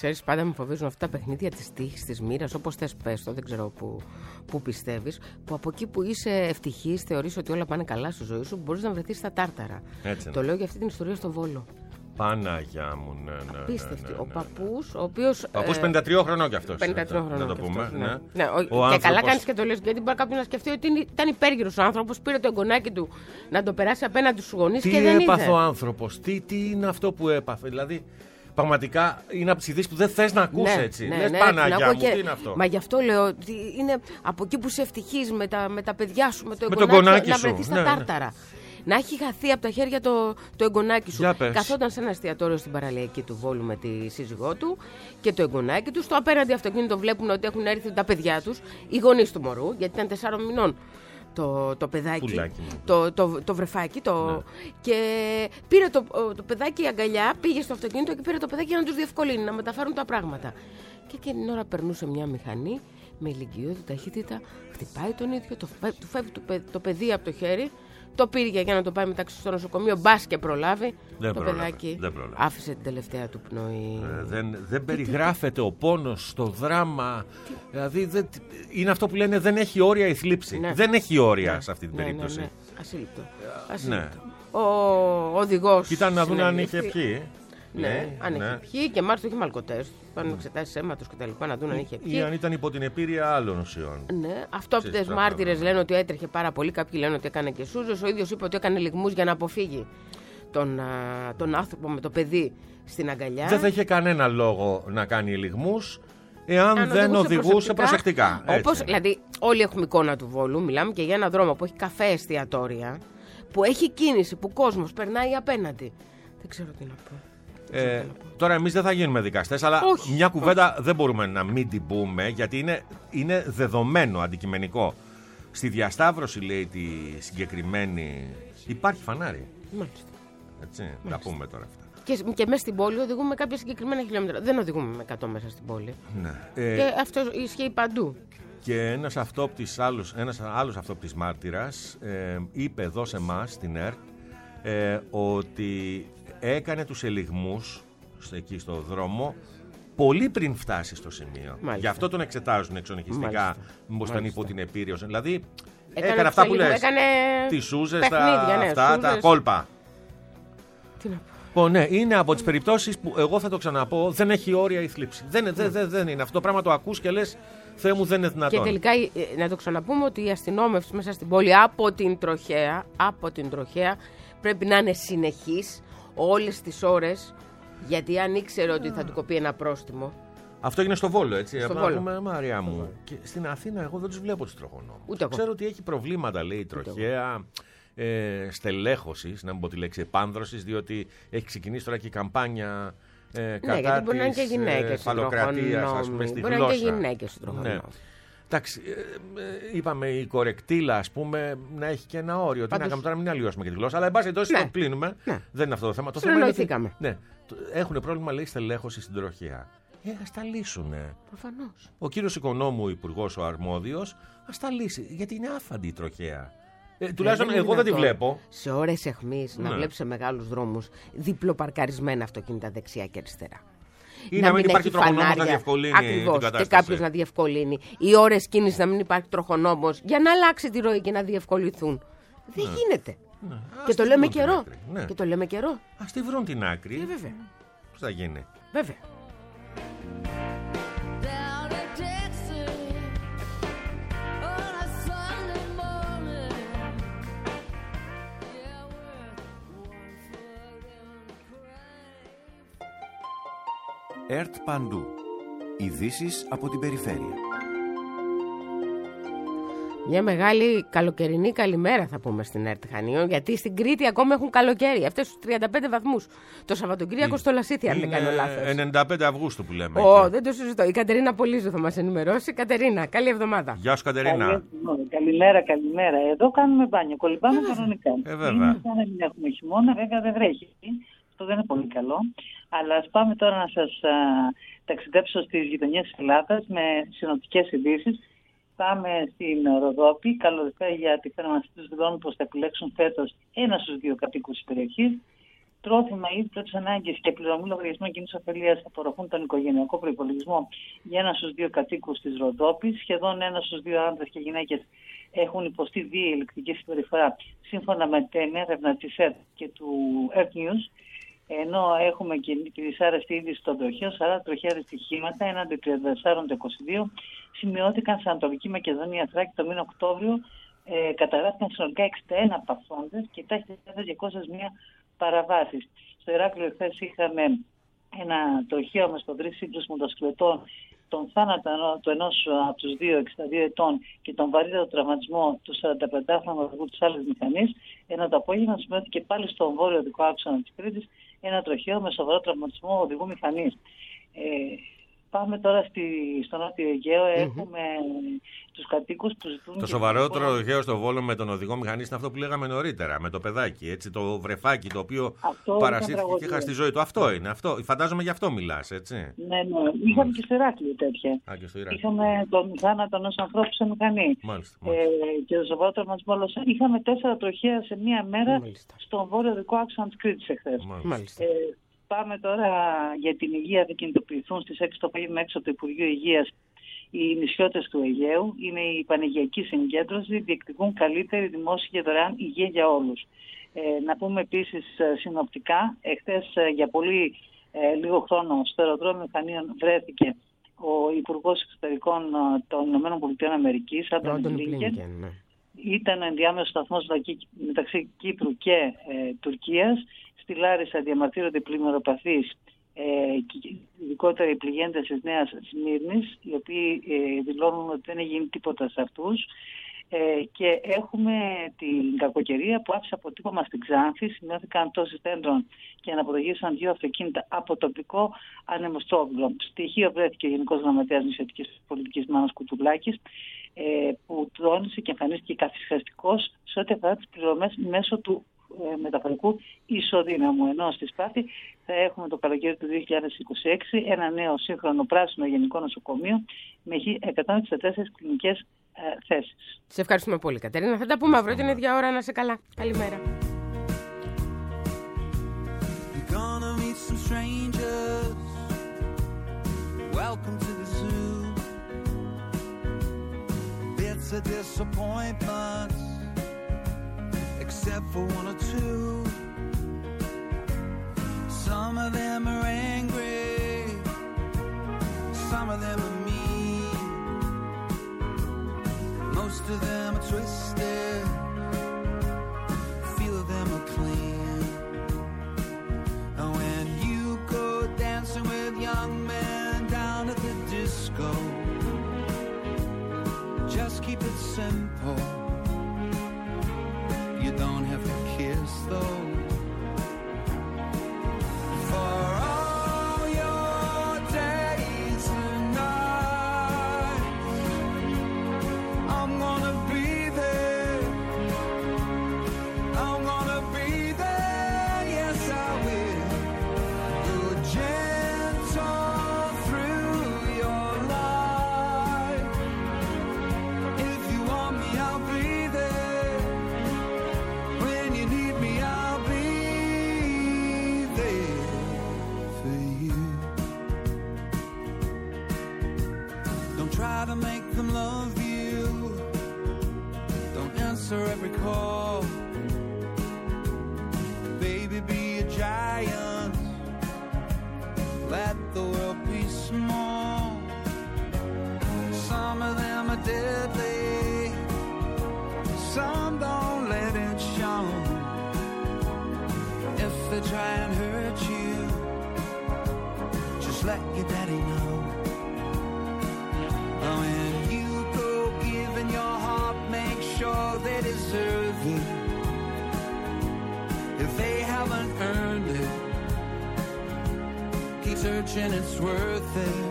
S3: Ξέρεις, πάντα με φοβίζουν αυτά τα παιχνίδια της τύχης, της μοίρας, όπως θες πες το, δεν ξέρω που, που πιστεύεις, που από εκεί που είσαι ευτυχής, θεωρείς ότι όλα πάνε καλά στη ζωή σου, μπορείς να βρεθείς στα τάρταρα.
S2: Έτσι,
S3: το λέω για αυτή την ιστορία στο Βόλο.
S2: Παναγιά μου, ναι, ναι.
S3: Απίστευτη.
S2: Ναι, ναι, ναι,
S3: Ο
S2: ναι.
S3: παππούς, ο οποίος.
S2: Ο παππούς
S3: ε,
S2: πενήντα τρία χρονών κι αυτός.
S3: πενήντα τρία χρονών.
S2: Να το πούμε.
S3: αυτός,
S2: Ναι.
S3: ναι. Ναι, ο,
S2: Ο
S3: και
S2: άνθρωπος...
S3: καλά κάνεις και το λες, γιατί μπορεί κάποιος να σκεφτεί ότι είναι- ήταν υπέργυρος ο άνθρωπος, πήρε το εγγονάκι του να το περάσει απέναντι στους γονείς
S2: Τι
S3: και δεν
S2: έπαθε
S3: είδε.
S2: ο άνθρωπος, τι, τι είναι αυτό που έπαθε. Δηλαδή, πραγματικά είναι από τις ειδήσεις που δεν θες να ακούσει έτσι. Λες, Παναγιά
S3: την ακούω
S2: μου,
S3: και-
S2: τι είναι αυτό.
S3: Μα γι' αυτό λέω ότι είναι από εκεί που είσαι ευτυχής με τα, με τα παιδιά σου, με το
S2: Με το
S3: εγγονάκι,
S2: εγγονάκι
S3: να
S2: σου,
S3: βρεθείς στα
S2: ναι, ναι.
S3: τάρταρα. Να έχει χαθεί από τα χέρια το, το εγγονάκι σου.
S2: Για πες.
S3: Καθόταν σε ένα εστιατόριο στην παραλιακή του Βόλου με τη σύζυγό του και το εγγονάκι του. Στο απέναντι αυτοκίνητο βλέπουν ότι έχουν έρθει τα παιδιά τους, οι γονείς του μωρού, γιατί ήταν τεσσάρων μηνών το, το παιδάκι,
S2: Πουλάκι μου.
S3: το, το, το βρεφάκι. Το, και πήρε το, το παιδάκι αγκαλιά, πήγε στο αυτοκίνητο και πήρε το παιδάκι για να τους διευκολύνει, να μεταφέρουν τα πράγματα. Και εκείνη την ώρα περνούσε μια μηχανή με ηλικιώδη ταχύτητα, χτυπάει τον ίδιο, το, φε- του φεύγει το, παι- το παιδί από το χέρι, το πήρε για να το πάει μεταξύ στο νοσοκομείο, μπας και προλάβει.
S2: Δεν
S3: το
S2: πρόλαβε,
S3: παιδάκι
S2: δεν πρόλαβε.
S3: άφησε την τελευταία του πνοή.
S2: Ε, δεν, δεν περιγράφεται ο πόνος στο δράμα. Δηλαδή δεν, είναι αυτό που λένε δεν έχει όρια η θλίψη.
S3: Ναι.
S2: Δεν έχει όρια
S3: Ναι.
S2: σε αυτή την
S3: Ναι,
S2: περίπτωση.
S3: Ναι, ναι. Ασύλληπτο.
S2: Ναι.
S3: Ασύλληπτο. Ο οδηγός.
S2: Κοίτα να δουν αν είχε
S3: συνελήφθη.
S2: πιει.
S3: Ναι, αν είχε πιει και μάλιστα όχι με αλκοτέστ. Πάνε εξετάσεις αίματος και τα λοιπά να δουν αν είχε
S2: Ή
S3: πιει.
S2: αν ήταν υπό την επίρρεια άλλων ουσιών.
S3: Ναι, αυτόπτες
S2: Ξέρεις,
S3: μάρτυρες
S2: πράγματα.
S3: λένε ότι έτρεχε πάρα πολύ. Κάποιοι λένε ότι έκανε και σούζες. Ο ίδιος είπε ότι έκανε λιγμούς για να αποφύγει τον, α, τον άνθρωπο με το παιδί στην αγκαλιά.
S2: Δεν θα είχε κανένα λόγο να κάνει λιγμούς εάν
S3: Αν
S2: δεν οδηγούσε προσεκτικά.
S3: Όπως,
S2: Έτσι.
S3: δηλαδή, όλοι έχουμε εικόνα του Βόλου. Μιλάμε και για έναν δρόμο που έχει καφέ εστιατόρια, που έχει κίνηση, που κόσμος περνάει απέναντι. Δεν ξέρω τι να πω.
S2: Ε, τώρα εμείς δεν θα γίνουμε δικαστές, αλλά
S3: Όχι,
S2: μια κουβέντα δεν μπορούμε να μην την πούμε, γιατί είναι, είναι δεδομένο, αντικειμενικό. Στη διασταύρωση, λέει, τη συγκεκριμένη υπάρχει φανάρι.
S3: Μάλιστα.
S2: Έτσι, τα πούμε τώρα αυτά.
S3: Και, και μέσα στην πόλη οδηγούμε κάποια συγκεκριμένα χιλιόμετρα. Δεν οδηγούμε με εκατό μέσα στην πόλη.
S2: Ναι. Ε,
S3: Και αυτό ισχύει παντού.
S2: Και ένας αυτόπτης άλλος, ένας άλλος αυτόπτης μάρτυρας ε, είπε εδώ σε εμάς, στην ΕΡΤ, ε, ότι έκανε τους ελιγμούς στο- εκεί στο δρόμο πολύ πριν φτάσει στο σημείο.
S3: Μάλιστα.
S2: Γι' αυτό τον εξετάζουν εξονυχιστικά,
S3: Μάλιστα.
S2: μήπως ήταν
S3: Μάλιστα.
S2: υπό την επίρρεια. Δηλαδή,
S3: Έκανε
S2: έκανε αυτά
S3: τους
S2: που
S3: ελιγμούς,
S2: λες,
S3: έκανε
S2: τις σούζες, τα,
S3: παιχνίδια, ναι,
S2: αυτά, τα
S3: σούζες.
S2: κόλπα.
S3: Τι να πω.
S2: Λοιπόν, ναι, είναι από τις περιπτώσεις που εγώ θα το ξαναπώ, δεν έχει όρια η θλίψη. Δεν, δεν, δεν, δεν είναι. Αυτό το πράγμα το ακούς και λες, Θεέ μου, δεν είναι δυνατόν.
S3: Και τελικά ε, να το ξαναπούμε ότι η αστυνόμευση μέσα στην πόλη από την τροχέα, από την τροχέα πρέπει να είναι συνεχής όλες τις ώρες, γιατί αν ήξερε ότι θα του κοπεί ένα πρόστιμο.
S2: Αυτό έγινε στο Βόλο, έτσι.
S3: Στο
S2: Απλά
S3: Βόλο.
S2: πούμε, Μαριά μου. Και στην Αθήνα, εγώ δεν του βλέπω του τροχονόμου.
S3: Ούτε εγώ.
S2: Ξέρω ότι έχει προβλήματα, λέει η τροχέα ε, στελέχωση, να μην πω τη λέξη επάνδρωση, διότι έχει ξεκινήσει τώρα και η καμπάνια ε,
S3: Ναι,
S2: κατά
S3: γιατί μπορεί να είναι
S2: της,
S3: και γυναίκες
S2: ε,
S3: οι
S2: φαλοκρατίας, ας πούμε,
S3: τροχονόμοι.
S2: στη
S3: Μπορεί να είναι
S2: γλώσσα.
S3: και γυναίκες οι τροχονόμοι.
S2: Ναι. Εντάξει, ε, ε, είπαμε η κορεκτήλα, ας πούμε, να έχει και ένα όριο. Τι να
S3: Πάντως-
S2: κάνουμε τώρα, μην αλλοιώσουμε και τη γλώσσα. Αλλά, εν πάση περιπτώσει,
S3: Ναι.
S2: το κλείνουμε.
S3: Ναι.
S2: Δεν είναι αυτό το θέμα. Το θέμα είναι ότι,
S3: Συνεννοηθήκαμε.
S2: ναι, έχουν πρόβλημα, λέει, στελέχωση στην τροχέα. Ε, ας τα λύσουνε.
S3: Προφανώς.
S2: Ο κύριος Οικονόμου, ο υπουργός, ο αρμόδιος, ας τα λύσει. Γιατί είναι άφαντη η τροχέα. Ε, τουλάχιστον
S3: Δεν είναι
S2: εγώ δεν τη
S3: δυνατόν
S2: βλέπω.
S3: Σε ώρες αιχμής να
S2: Ναι.
S3: βλέπεις σε μεγάλους δρόμους διπλοπαρκαρισμένα αυτοκίνητα δεξιά και αριστερά.
S2: Ή να μην υπάρχει
S3: έχει
S2: τροχονόμος να
S3: φανάρια.
S2: διευκολύνει
S3: Ακριβώς,
S2: την
S3: και
S2: κατάσταση.
S3: κάποιος να διευκολύνει. Οι ώρες κίνησης να μην υπάρχει τροχονόμος για να αλλάξει τη ροή και να διευκολυνθούν. Δεν γίνεται.
S2: Ναι.
S3: Και
S2: Ας
S3: το
S2: τη
S3: λέμε
S2: βρουν την
S3: καιρό.
S2: άκρη. Ναι.
S3: Και το λέμε καιρό.
S2: Ας τη βρουν την άκρη.
S3: Ε, βέβαια.
S2: Πώς θα γίνει.
S3: Βέβαια.
S4: Down in Dixie on a Sunday morning. Yeah, with one foot in the grave.
S5: ΕΡΤ Παντού. Ειδήσεις από την περιφέρεια.
S3: Μια μεγάλη καλοκαιρινή καλημέρα θα πούμε στην ΕΡΤ Χανίων, γιατί στην Κρήτη ακόμα έχουν καλοκαίρι. Αυτές τους τριάντα πέντε βαθμούς. Το Σαββατοκύριακο στο Λασίθι, αν δεν κάνω λάθος.
S2: Είναι ενενήντα πέντε Αυγούστου που λέμε.
S3: Ω,
S2: εκεί.
S3: δεν το συζητώ. Η Κατερίνα Πολύζου θα μας ενημερώσει. Κατερίνα, καλή εβδομάδα.
S2: Γεια σου, Κατερίνα.
S6: Καλή- Καλημέρα, καλημέρα. Εδώ κάνουμε μπάνιο. Κολυμπάμε κανονικά.
S2: Ε, βέβαια.
S6: Είναι σαν να μην έχουμε χειμώνα, βέβαια δεν βρέχει. Αυτό δεν είναι πολύ καλό. Αλλά ας πάμε τώρα να σας α, ταξιδέψω στις γειτονιές της Ελλάδας με συνοπτικές ειδήσεις. Πάμε στην Ροδόπη. Καλοδεχτά για τη θέρμανση του δρόμου που θα επιλέξουν φέτος ένα στους δύο κατοίκους της περιοχής. τρόφιμα ή πρώτης ανάγκης και πληρωμή λογαριασμών κοινής ωφελίας απορροφούν τον οικογενειακό προϋπολογισμό για ένα στους δύο κατοίκους της Ροδόπης. Σχεδόν ένα στους δύο άντρες και γυναίκες έχουν υποστεί βίαιη ηλεκτρική συμπεριφορά, σύμφωνα με την έρευνα της ΕΡΤ και του Earth News. Ενώ έχουμε και τη δυσάρεστη είδηση των τροχαίων, σαράντα τροχαία δυστυχήματα έναντι τριάντα τέσσερα το είκοσι δύο σημειώθηκαν σε Ανατολική Μακεδονία, Θράκη το μήνα Οκτώβριο. Ε, καταγράφηκαν συνολικά εξήντα ένα παθόντες και επτά χιλιάδες διακόσιες μία παραβάσεις. Στο Ηράκλειο χθες είχαμε ένα τροχαίο με σφοδρή σύγκρουση μοτοσυκλετών, τον θάνατο του ενός από τους δύο εξήντα δύο ετών και τον βαρύτατο τραυματισμό του σαρανταπεντάχρονου οδηγού της άλλης μηχανής, ενώ το απόγευμα σημειώθηκε πάλι στον βόρειο οδικό άξονα της Κρήτης ένα τροχαίο με σοβαρό τραυματισμό οδηγού μηχανής. Ε, Πάμε τώρα στη, στο Νότιο Αιγαίο. Mm-hmm. Έχουμε τους κατοίκους που ζητούν...
S2: Το σοβαρότερο τροχαίο στο Βόλο με τον οδηγό μηχανής είναι αυτό που λέγαμε νωρίτερα, με το παιδάκι, έτσι, το βρεφάκι το οποίο παρασύρθηκε και είχα στη ζωή του. Αυτό είναι, αυτό. Φαντάζομαι γι' αυτό μιλάς, έτσι.
S6: Ναι, ναι. Είχαμε και στο Ηράκλειο τέτοια.
S2: Α, και στο Ηράκλειο.
S6: Είχαμε τον θάνατο ενός ανθρώπου σε μηχανή.
S2: Μάλιστα, μάλιστα.
S6: Ε, και το σοβαρό τραυματισμό. Είχαμε τέσσερα τροχαία σε μία μέρα μάλιστα. Στον βόρειο οδικό άξονα της Κρήτης εχθές.
S2: Μάλιστα.
S6: Ε, Πάμε τώρα για την υγεία. Θα κινητοποιηθούν στις έξι το απόγευμα έξω από το Υπουργείο Υγείας οι νησιώτες του Αιγαίου. Είναι η πανηγειακή συγκέντρωση. Διεκδικούν καλύτερη δημόσια και δωρεάν υγεία για όλους. Ε, να πούμε επίσης συνοπτικά, εχθές για πολύ ε, λίγο χρόνο στο αεροδρόμιο Μηχανίων βρέθηκε ο Υπουργός Εξωτερικών των ΗΠΑ, Άντονι Μπλίνκεν. Ήταν ο ενδιάμεσος σταθμός μεταξύ Κύπρου και ε, Τουρκίας. Στη Λάρισα διαμαρτύρονται οι πλημμυροπαθείς, ε, ειδικότερα οι πληγέντες της Νέας Σμύρνης, οι οποίοι ε, δηλώνουν ότι δεν έχει γίνει τίποτα σε αυτούς. Ε, και έχουμε την κακοκαιρία που άφησε αποτύπωμα στην Ξάνθη. Σημειώθηκαν πτώσεις δέντρων και αναποδογύρισαν δύο αυτοκίνητα από τοπικό ανεμοστρόβιλο. Στοιχείο βρέθηκε ο Γενικός Γραμματέας Νησιωτικής Πολιτικής Μάνος Κουτουλάκης, ε, που τόνισε και εμφανίστηκε καθυσχαστικός σε ό,τι αφορά τις πληρωμές μέσω του ε, μεταφορικού ισοδύναμου. Ενώ στη Σπάθη θα έχουμε το καλοκαίρι του δύο χιλιάδες είκοσι έξι ένα νέο σύγχρονο πράσινο γενικό νοσοκομείο με εκατόν εξήντα τέσσερις κλινικές ε, θέσεις.
S3: Σε ευχαριστούμε πολύ, Κατερίνα. Θα τα πούμε αύριο την ίδια ώρα. Να είσαι καλά. Καλημέρα.
S1: Welcome to the zoo. Bits of disappointments, except for one or two. Some of them are angry, some of them are mean. Most of them are twisted, a few of them are clean. And when you go dancing with young men down at the disco, just keep it simple. You don't have to kiss though. For all your days and nights, I'm gonna be there. I'm gonna be there, yes I will. You're gentle through your life. If you want me, I'll be there. When you need me, I'll be there for you. Don't try to make them love you. Don't answer every call. Baby, be a giant. Let the world be small. Some of them are deadly. Some don't let it show. If they try and hurt you, just let your daddy know. When you go giving your heart, make sure they deserve it. If they haven't earned it, keep searching, it's worth it.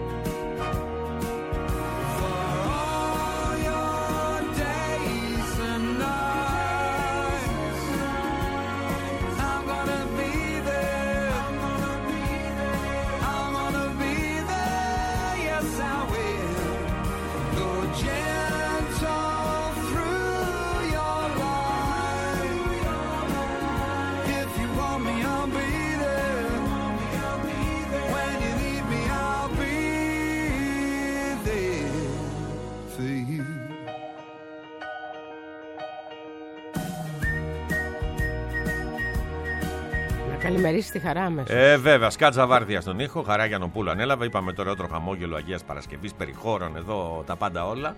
S1: For all your days and nights, I'm gonna be there. I'm gonna be there. I'm gonna be there. Yes, I will. Go gentle through your life. If you want me, I'll
S3: καλημερίσει τη χαρά μας.
S2: Ε, βέβαια, Σκάτζα Βάρδια στον ήχο, Χαρά Γιαννοπούλου ανέλαβε. Είπαμε το ωραίο χαμόγελο Αγίας Παρασκευής, περιχώρων εδώ τα πάντα όλα.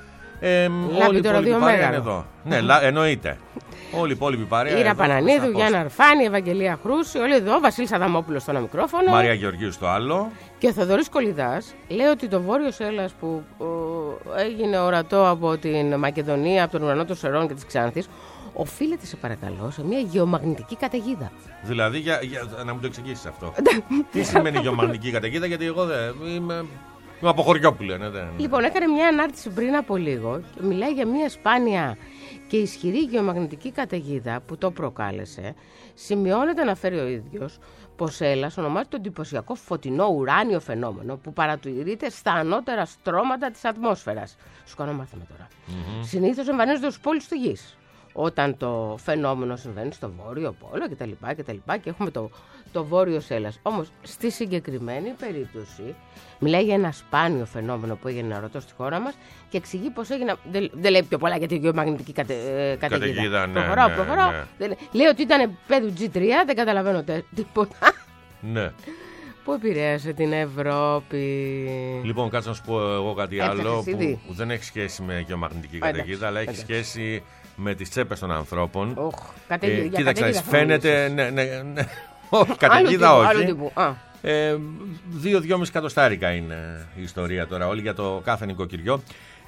S2: Ε, όλη η υπόλοιπη παρέα είναι εδώ. Ναι, λα, εννοείται. Όλη η υπόλοιπη παρέα.
S3: Ήρα Πανανίδου, Γιάννα Αρφάνη, Ευαγγελία Χρούση, όλοι εδώ. Βασίλης Αδαμόπουλος στο ένα μικρόφωνο.
S2: Μαρία Γεωργίου στο άλλο.
S3: Και ο Θοδωρής Κολιδάς λέει ότι το Βόρειος Έλλας που ο, έγινε ορατό από την Μακεδονία, από τον ουρανό των Σερών και της Ξάνθης, οφείλεται, σε παρακαλώ, σε μια γεωμαγνητική καταιγίδα.
S2: Δηλαδή, για, για, να μου το εξηγήσεις αυτό. Τι σημαίνει γεωμαγνητική καταιγίδα, γιατί εγώ δεν είμαι. Είμαι από χωριό που λένε. Δεν...
S3: Λοιπόν, έκανε μια ανάρτηση πριν από λίγο και μιλάει για μια σπάνια και ισχυρή γεωμαγνητική καταιγίδα που το προκάλεσε. Σημειώνεται, αναφέρει ο ίδιος, πως Έλλας ονομάζεται το εντυπωσιακό φωτεινό ουράνιο φαινόμενο που παρατηρείται στα ανώτερα στρώματα της ατμόσφαιρας. Σου κάνω μάθημα τώρα. Mm-hmm. Συνήθως εμφανίζονται στους πόλους της Γης. Όταν το φαινόμενο συμβαίνει στο Βόρειο Πόλο κτλ. Και, και έχουμε το, το Βόρειος Έλλας. Όμως στη συγκεκριμένη περίπτωση μιλάει για ένα σπάνιο φαινόμενο που έγινε ορατό στη χώρα μας και εξηγεί πως έγινε. Δεν, δεν λέει πιο πολλά για τη γεωμαγνητική κατε, καταιγίδα.
S2: Καταιγίδα, ναι,
S3: προχωράω,
S2: ναι,
S3: προχωράω.
S2: ναι.
S3: Δεν, λέει ότι ήταν επίπεδου τζι τρία, δεν καταλαβαίνω τίποτα.
S2: Ναι.
S3: Που επηρέασε την Ευρώπη.
S2: Λοιπόν, κάτσε να σου πω εγώ κάτι
S3: Έφτασες
S2: άλλο
S3: ήδη.
S2: που δεν έχει σχέση με γεωμαγνητική
S3: Εντάξει,
S2: καταιγίδα, αλλά έχει
S3: εντάξει.
S2: σχέση με τις τσέπες των ανθρώπων.
S3: Οχ, καταιγίδα, για
S2: κοίταξε,
S3: καταιγίδα θα
S2: φαίνεται.
S3: μιλήσεις.
S2: Ναι, ναι, ναι. Όχι, καταιγίδα
S3: Άλλου
S2: όχι.
S3: τύπου, άλλου τύπου. Α.
S2: Ε, Δύο-δυόμιση εκατοστάρικα είναι η ιστορία τώρα, όλη για το κάθε νοικοκυριό.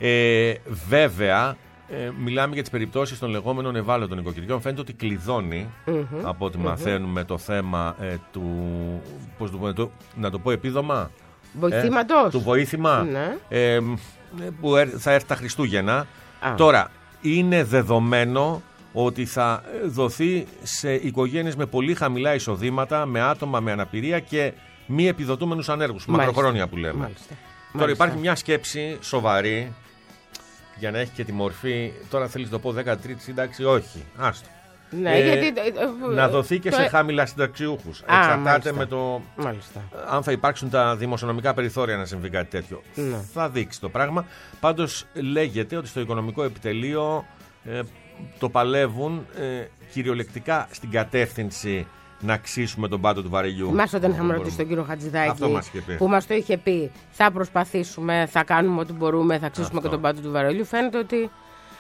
S2: Ε, βέβαια, ε, μιλάμε για τις περιπτώσεις των λεγόμενων ευάλωτων νοικοκυριών. Φαίνεται ότι κλειδώνει,
S3: Mm-hmm.
S2: από ό,τι mm-hmm. μαθαίνουμε, το θέμα ε, του. Πώς το πούμε, το, να το πω επίδομα.
S3: Βοηθήματος.
S2: Ε, του βοήθημα.
S3: Ναι.
S2: Ε, που έρ- θα έρθει τα Χριστούγεννα.
S3: Α.
S2: Τώρα, είναι δεδομένο ότι θα δοθεί σε οικογένειες με πολύ χαμηλά εισοδήματα, με άτομα με αναπηρία και μη επιδοτούμενους ανέργους,
S3: Μάλιστα.
S2: μακροχρόνια που λέμε.
S3: Μάλιστα.
S2: Τώρα
S3: Μάλιστα.
S2: υπάρχει μια σκέψη σοβαρή για να έχει και τη μορφή. Τώρα θέλεις να το πω δέκατη τρίτη σύνταξη, όχι. Άστο.
S3: Ναι,
S2: Ε,
S3: γιατί, ε,
S2: να δοθεί και
S3: το-
S2: σε χαμηλά συνταξιούχους.
S3: Α,
S2: Εξαρτάται
S3: μάλιστα.
S2: με το.
S3: Μάλιστα.
S2: Αν θα υπάρξουν τα δημοσιονομικά περιθώρια να συμβεί κάτι τέτοιο.
S3: Ναι.
S2: Θα δείξει το πράγμα. Πάντως λέγεται ότι στο οικονομικό επιτελείο ε, το παλεύουν ε, κυριολεκτικά στην κατεύθυνση να αξίσουμε τον πάτο του βαρελιού.
S3: Θυμάσαι όταν είχαμε
S2: Μπορούμε.
S3: ρωτήσει τον κύριο Χατζηδάκη
S2: Αυτό μας είχε πει.
S3: που μας το είχε πει, θα προσπαθήσουμε, θα κάνουμε ό,τι μπορούμε, θα αξίσουμε
S2: Αυτό.
S3: και τον πάτο του βαρελιού. Φαίνεται ότι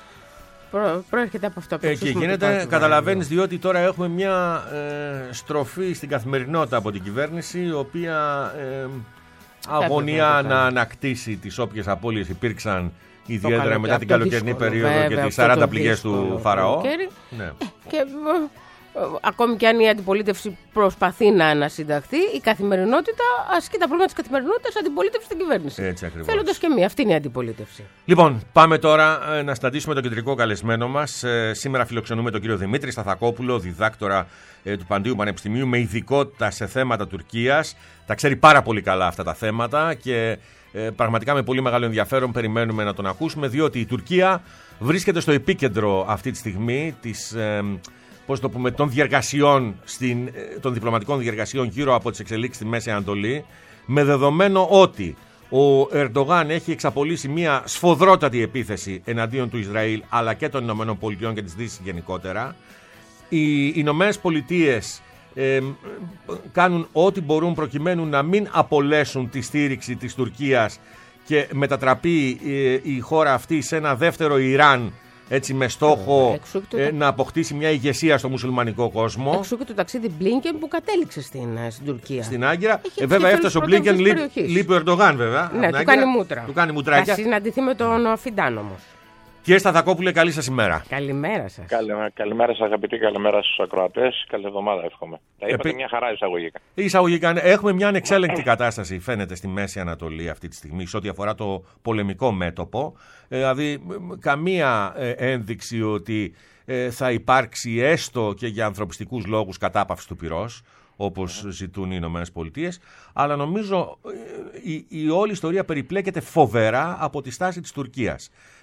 S3: προ, προέρχεται από αυτό. από το
S2: Εκεί
S3: αξίσιμο του πάτου
S2: γίνεται,
S3: του
S2: καταλαβαίνεις,
S3: βαρελιού.
S2: διότι τώρα έχουμε μια ε, στροφή στην καθημερινότητα από την κυβέρνηση, η οποία ε, αγωνιά
S3: έπρεπε να το
S2: να
S3: κάνει.
S2: ανακτήσει τις όποιες απώλειες υπήρξαν, ιδιαίτερα
S3: καλοκαίρι,
S2: μετά
S3: από
S2: την
S3: το
S2: καλοκαιρινή
S3: δύσκολο,
S2: περίοδο
S3: βέβαια,
S2: και τις
S3: αυτό
S2: σαράντα
S3: το
S2: πληγές του
S3: δύσκολο
S2: Φαραώ.
S3: καλοκαίρι.
S2: Ναι.
S3: Και ε, ε, ακόμη και αν η αντιπολίτευση προσπαθεί να ανασυνταχθεί, η καθημερινότητα ασκεί τα προβλήματα της καθημερινότητας αντιπολίτευση στην κυβέρνηση.
S2: Έτσι ακριβώς.
S3: Θέλοντας και μία. Αυτή είναι η αντιπολίτευση.
S2: Λοιπόν, πάμε τώρα ε, να συναντήσουμε τον κεντρικό καλεσμένο μας. Ε, σήμερα φιλοξενούμε τον κύριο Δημήτρη Σταθακόπουλο, διδάκτορα ε, του Παντίου Πανεπιστημίου με ειδικότητα σε θέματα Τουρκίας. Τα ξέρει πάρα πολύ καλά αυτά τα θέματα και ε, πραγματικά με πολύ μεγάλο ενδιαφέρον περιμένουμε να τον ακούσουμε, διότι η Τουρκία βρίσκεται στο επίκεντρο αυτή τη στιγμή της, ε, πώς το πούμε, των διεργασιών, στην, ε, των διπλωματικών διεργασιών γύρω από τις εξελίξεις στη Μέση Ανατολή, με δεδομένο ότι ο Ερντογάν έχει εξαπολύσει μια σφοδρότατη επίθεση εναντίον του Ισραήλ αλλά και των Ηνωμένων Πολιτειών και της Δύσης γενικότερα. Οι Ηνωμένες Πολιτείες ε, κάνουν ό,τι μπορούν προκειμένου να μην απολέσουν τη στήριξη της Τουρκίας και μετατραπεί ε, η χώρα αυτή σε ένα δεύτερο Ιράν, έτσι, με στόχο
S3: Εξού και το-
S2: ε, να αποκτήσει μια ηγεσία στο μουσουλμανικό κόσμο.
S3: Εξού και το ταξίδι Μπλίνκεν που κατέληξε στην, ε, στην Τουρκία.
S2: Στην Άγκυρα.
S3: Έχει
S2: Ε, βέβαια
S3: επισκεφθεί
S2: έφτασε ο
S3: όλες τις
S2: Μπλίνκεν,
S3: πρωτεύουσες
S2: λείπει,
S3: περιοχής.
S2: λείπει ο Ερντογάν βέβαια. από
S3: Ναι,
S2: την
S3: του
S2: Άγκυρα.
S3: κάνει μούτρα.
S2: Του κάνει
S3: Θα
S2: μουτράκια.
S3: συναντηθεί με τον Φιντάν όμως.
S2: Κύριε Σταθακόπουλε, καλή σας ημέρα.
S3: Καλημέρα σας.
S7: Καλη- Καλημέρα σας αγαπητοί, καλημέρα στους ακροατές. Καλή εβδομάδα εύχομαι. Τα είπατε
S2: Επί-
S7: μια χαρά εισαγωγικά.
S2: Εισαγωγικά, έχουμε μια ανεξέλεγκτη κατάσταση, φαίνεται, στη Μέση Ανατολή αυτή τη στιγμή, σε ό,τι αφορά το πολεμικό μέτωπο. Ε, δηλαδή, μ, καμία ε, ένδειξη ότι ε, θα υπάρξει έστω και για ανθρωπιστικούς λόγους κατάπαυση του πυρός, όπως ζητούν οι Ηνωμένες Πολιτείες. Αλλά νομίζω ε, η, η όλη ιστορία περιπλέκεται φοβερά από τη στάση της Τουρκίας.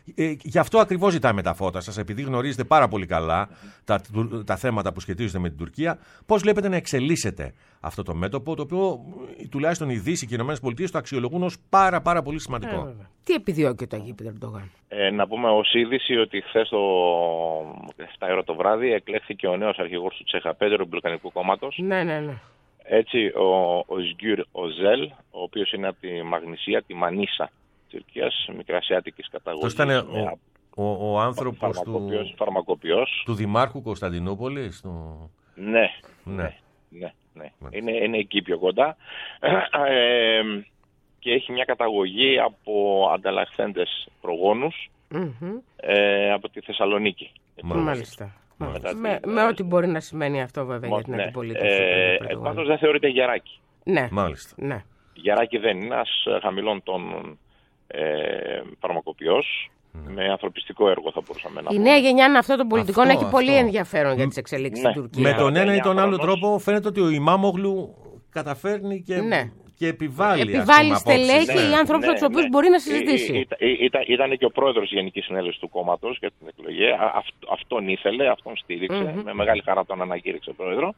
S2: Ε, γι' αυτό ακριβώς ζητάμε τα φώτα σας, επειδή γνωρίζετε πάρα πολύ καλά τα, τα θέματα που σχετίζονται με την Τουρκία. Πώς βλέπετε να εξελίσσεται αυτό το μέτωπο, το οποίο τουλάχιστον η Δύση και οι ΗΠΑ το αξιολογούν ως πάρα, πάρα πολύ σημαντικό.
S3: Ε, Τι επιδιώκει ο Ταγίπ Ερντογάν?
S7: Ε, να πούμε ως είδηση ότι χθες το εφτά η ώρα το βράδυ εκλέχθηκε ο νέος αρχηγός του Τσεχαπέ, του Ρεπουμπλικανικού Κόμματος.
S3: Ναι, ναι, ναι.
S7: Έτσι, ο, ο Σγκύρ Οζέλ, ο οποίος είναι από τη Μαγνησία, τη Μανίσα της Τουρκίας, μικρασιάτικης καταγωγής.
S2: Αυτό ήταν ο, ο, ο άνθρωπος του,
S7: φαρμακοποιός.
S2: του Δημάρχου Κωνσταντινούπολης. Του...
S7: Ναι,
S2: ναι,
S7: ναι, ναι. Είναι, είναι εκεί πιο κοντά. Ε, και έχει μια καταγωγή από ανταλλαχθέντες προγόνους
S3: Mm-hmm.
S7: ε, από τη Θεσσαλονίκη.
S3: Μάλιστα.
S7: Μετά
S3: Με,
S7: την-
S3: με ό,τι μπορεί να σημαίνει αυτό βέβαια για την
S7: ναι.
S3: αντιπολίτευση.
S7: Ε,
S3: του
S7: πάντως δεν θεωρείται γεράκι.
S3: Ναι,
S2: Μάλιστα.
S3: ναι.
S7: Γεράκι δεν είναι, ένας χαμηλών των ε, φαρμακοποιός, με ανθρωπιστικό έργο θα μπορούσαμε να
S3: Η
S7: πούμε.
S3: νέα γενιά αυτών των πολιτικών
S2: Αυτό,
S3: έχει
S2: αυτό.
S3: πολύ ενδιαφέρον για τις εξελίξεις
S7: Ναι.
S3: στην Τουρκία.
S2: Με τον ένα ή τον άλλο
S7: χρόνος.
S2: τρόπο φαίνεται ότι ο Ιμάμογλου καταφέρνει και,
S3: Ναι.
S2: και επιβάλλει,
S3: Επιβάλλει
S2: ας πούμε, απόψεις.
S3: στελέχη ή άνθρωποι με τους οποίους μπορεί να συζητήσει.
S7: Ή- ή- ή- Ήταν, ήταν και ο πρόεδρος της Γενικής Συνέλευσης του κόμματος για την εκλογή. Α- αυτ- αυτόν ήθελε, αυτόν στήριξε.
S3: Μμμ.
S7: Με μεγάλη χαρά τον ανακήρυξε πρόεδρο.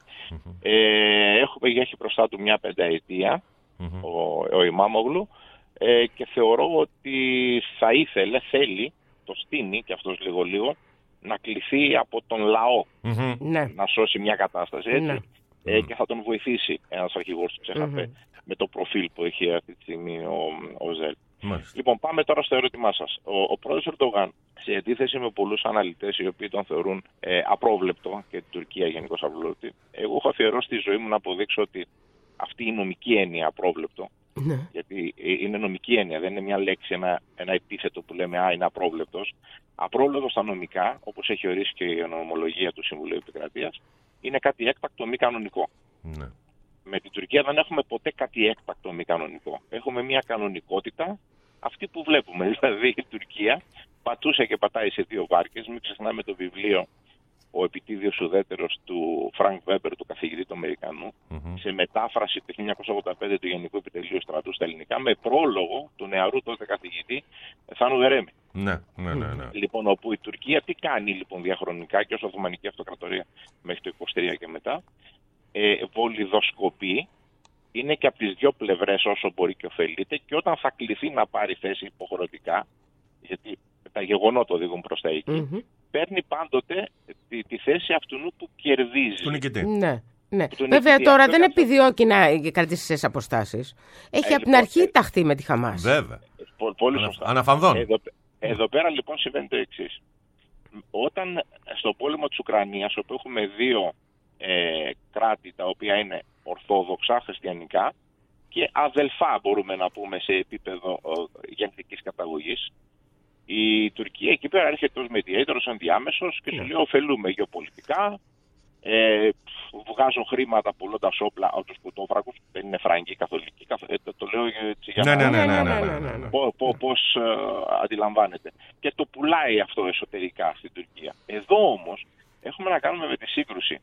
S7: Ε, έχουμε, έχει μπροστά του μια πενταετία ο, ο Ιμάμογλου ε, και θεωρώ ότι θα ήθελε, θέλει, το στείνει και αυτός λίγο λίγο, να κληθεί από τον λαό
S2: Μμμ.
S3: Ναι.
S7: να σώσει μια κατάσταση, έτσι.
S3: Ναι.
S7: Ε, και θα τον βοηθήσει ένας αρχηγός του Τσεχαπέ με το προφίλ που έχει αυτή τη στιγμή ο, ο Ζέλ.
S2: Μάλιστα.
S7: Λοιπόν, πάμε τώρα στο ερώτημά σας. Ο, ο πρόεδρος Ερντογάν, σε αντίθεση με πολλούς αναλυτές οι οποίοι τον θεωρούν ε, απρόβλεπτο και την Τουρκία γενικώς απρόβλεπτη, εγώ έχω αφιερώσει τη ζωή μου να αποδείξω ότι αυτή η νομική έννοια απρόβλεπτο,
S3: Ναι.
S7: γιατί ε, είναι νομική έννοια, δεν είναι μια λέξη, ένα, ένα επίθετο που λέμε «Α, είναι απρόβλεπτος». Απρόβλεπτος στα νομικά, όπως έχει ορίσει και η νομολογία του Συμβουλίου Επικρατείας, είναι κάτι έκτακτο μη κανονικό.
S2: Ναι.
S7: Με την Τουρκία δεν έχουμε ποτέ κάτι έκτακτο μη κανονικό. Έχουμε μια κανονικότητα, αυτή που βλέπουμε. Δηλαδή η Τουρκία πατούσε και πατάει σε δύο βάρκες. Μην ξεχνάμε το βιβλίο «Ο επιτίδιος ουδέτερος» του Φρανκ Βέμπερ, του καθηγητή του Αμερικανού, σε μετάφραση το χίλια εννιακόσια ογδόντα πέντε του Γενικού Επιτελείου Στρατού στα ελληνικά, με πρόλογο του νεαρού τότε καθηγητή Θάνου Δερέμη.
S2: Ναι, ναι, ναι, ναι.
S7: Λοιπόν, όπου η Τουρκία τι κάνει λοιπόν διαχρονικά και ως Οθωμανική Αυτοκρατορία μέχρι το είκοσι τρία και μετά, ε, βολιδοσκοπεί, είναι και από τις δύο πλευρές όσο μπορεί και ωφελείται, και όταν θα κληθεί να πάρει θέση υποχρεωτικά, γιατί τα γεγονότα οδηγούν προς τα εκεί,
S3: Μμμ.
S7: παίρνει πάντοτε τη, τη θέση αυτού που κερδίζει.
S2: Του νικητή.
S3: Ναι. Ναι.
S7: Που τον
S3: Βέβαια
S7: νικητή,
S3: τώρα
S7: αυτό
S3: δεν
S7: είναι
S3: επιδιώκει να κρατήσει τις αποστάσεις. Έχει
S7: Ε,
S3: από την
S7: λοιπόν,
S3: αρχή
S7: ε,
S3: ταχθεί με τη Χαμάς.
S2: Βέβαια.
S7: Πο- Πολύ
S2: Ανα-
S7: σωστά.
S2: αναφανδόν.
S7: Εδώ, εδώ πέρα λοιπόν συμβαίνει το εξής. Όταν στο πόλεμο της Ουκρανίας, όπου έχουμε δύο ε, κράτη τα οποία είναι ορθόδοξα, χριστιανικά και αδελφά μπορούμε να πούμε σε επίπεδο ε, γενετικής καταγωγής, η Τουρκία εκεί πέρα έρχεται ως mediator, ως ενδιάμεσος και σου λέει ωφελούμε γεωπολιτικά, ε, βγάζω χρήματα πουλώντας όπλα από τους κουτόβρακους, δεν είναι φραγκοί καθολικοί, καθ, ε, το, το λέω έτσι για
S2: Ναι,
S7: να...
S2: ναι, ναι, ναι, ναι, ναι, ναι.
S7: Πώ, πώ, πώς ε, αντιλαμβάνεται. Και το πουλάει αυτό εσωτερικά στην Τουρκία. Εδώ όμως έχουμε να κάνουμε με τη σύγκρουση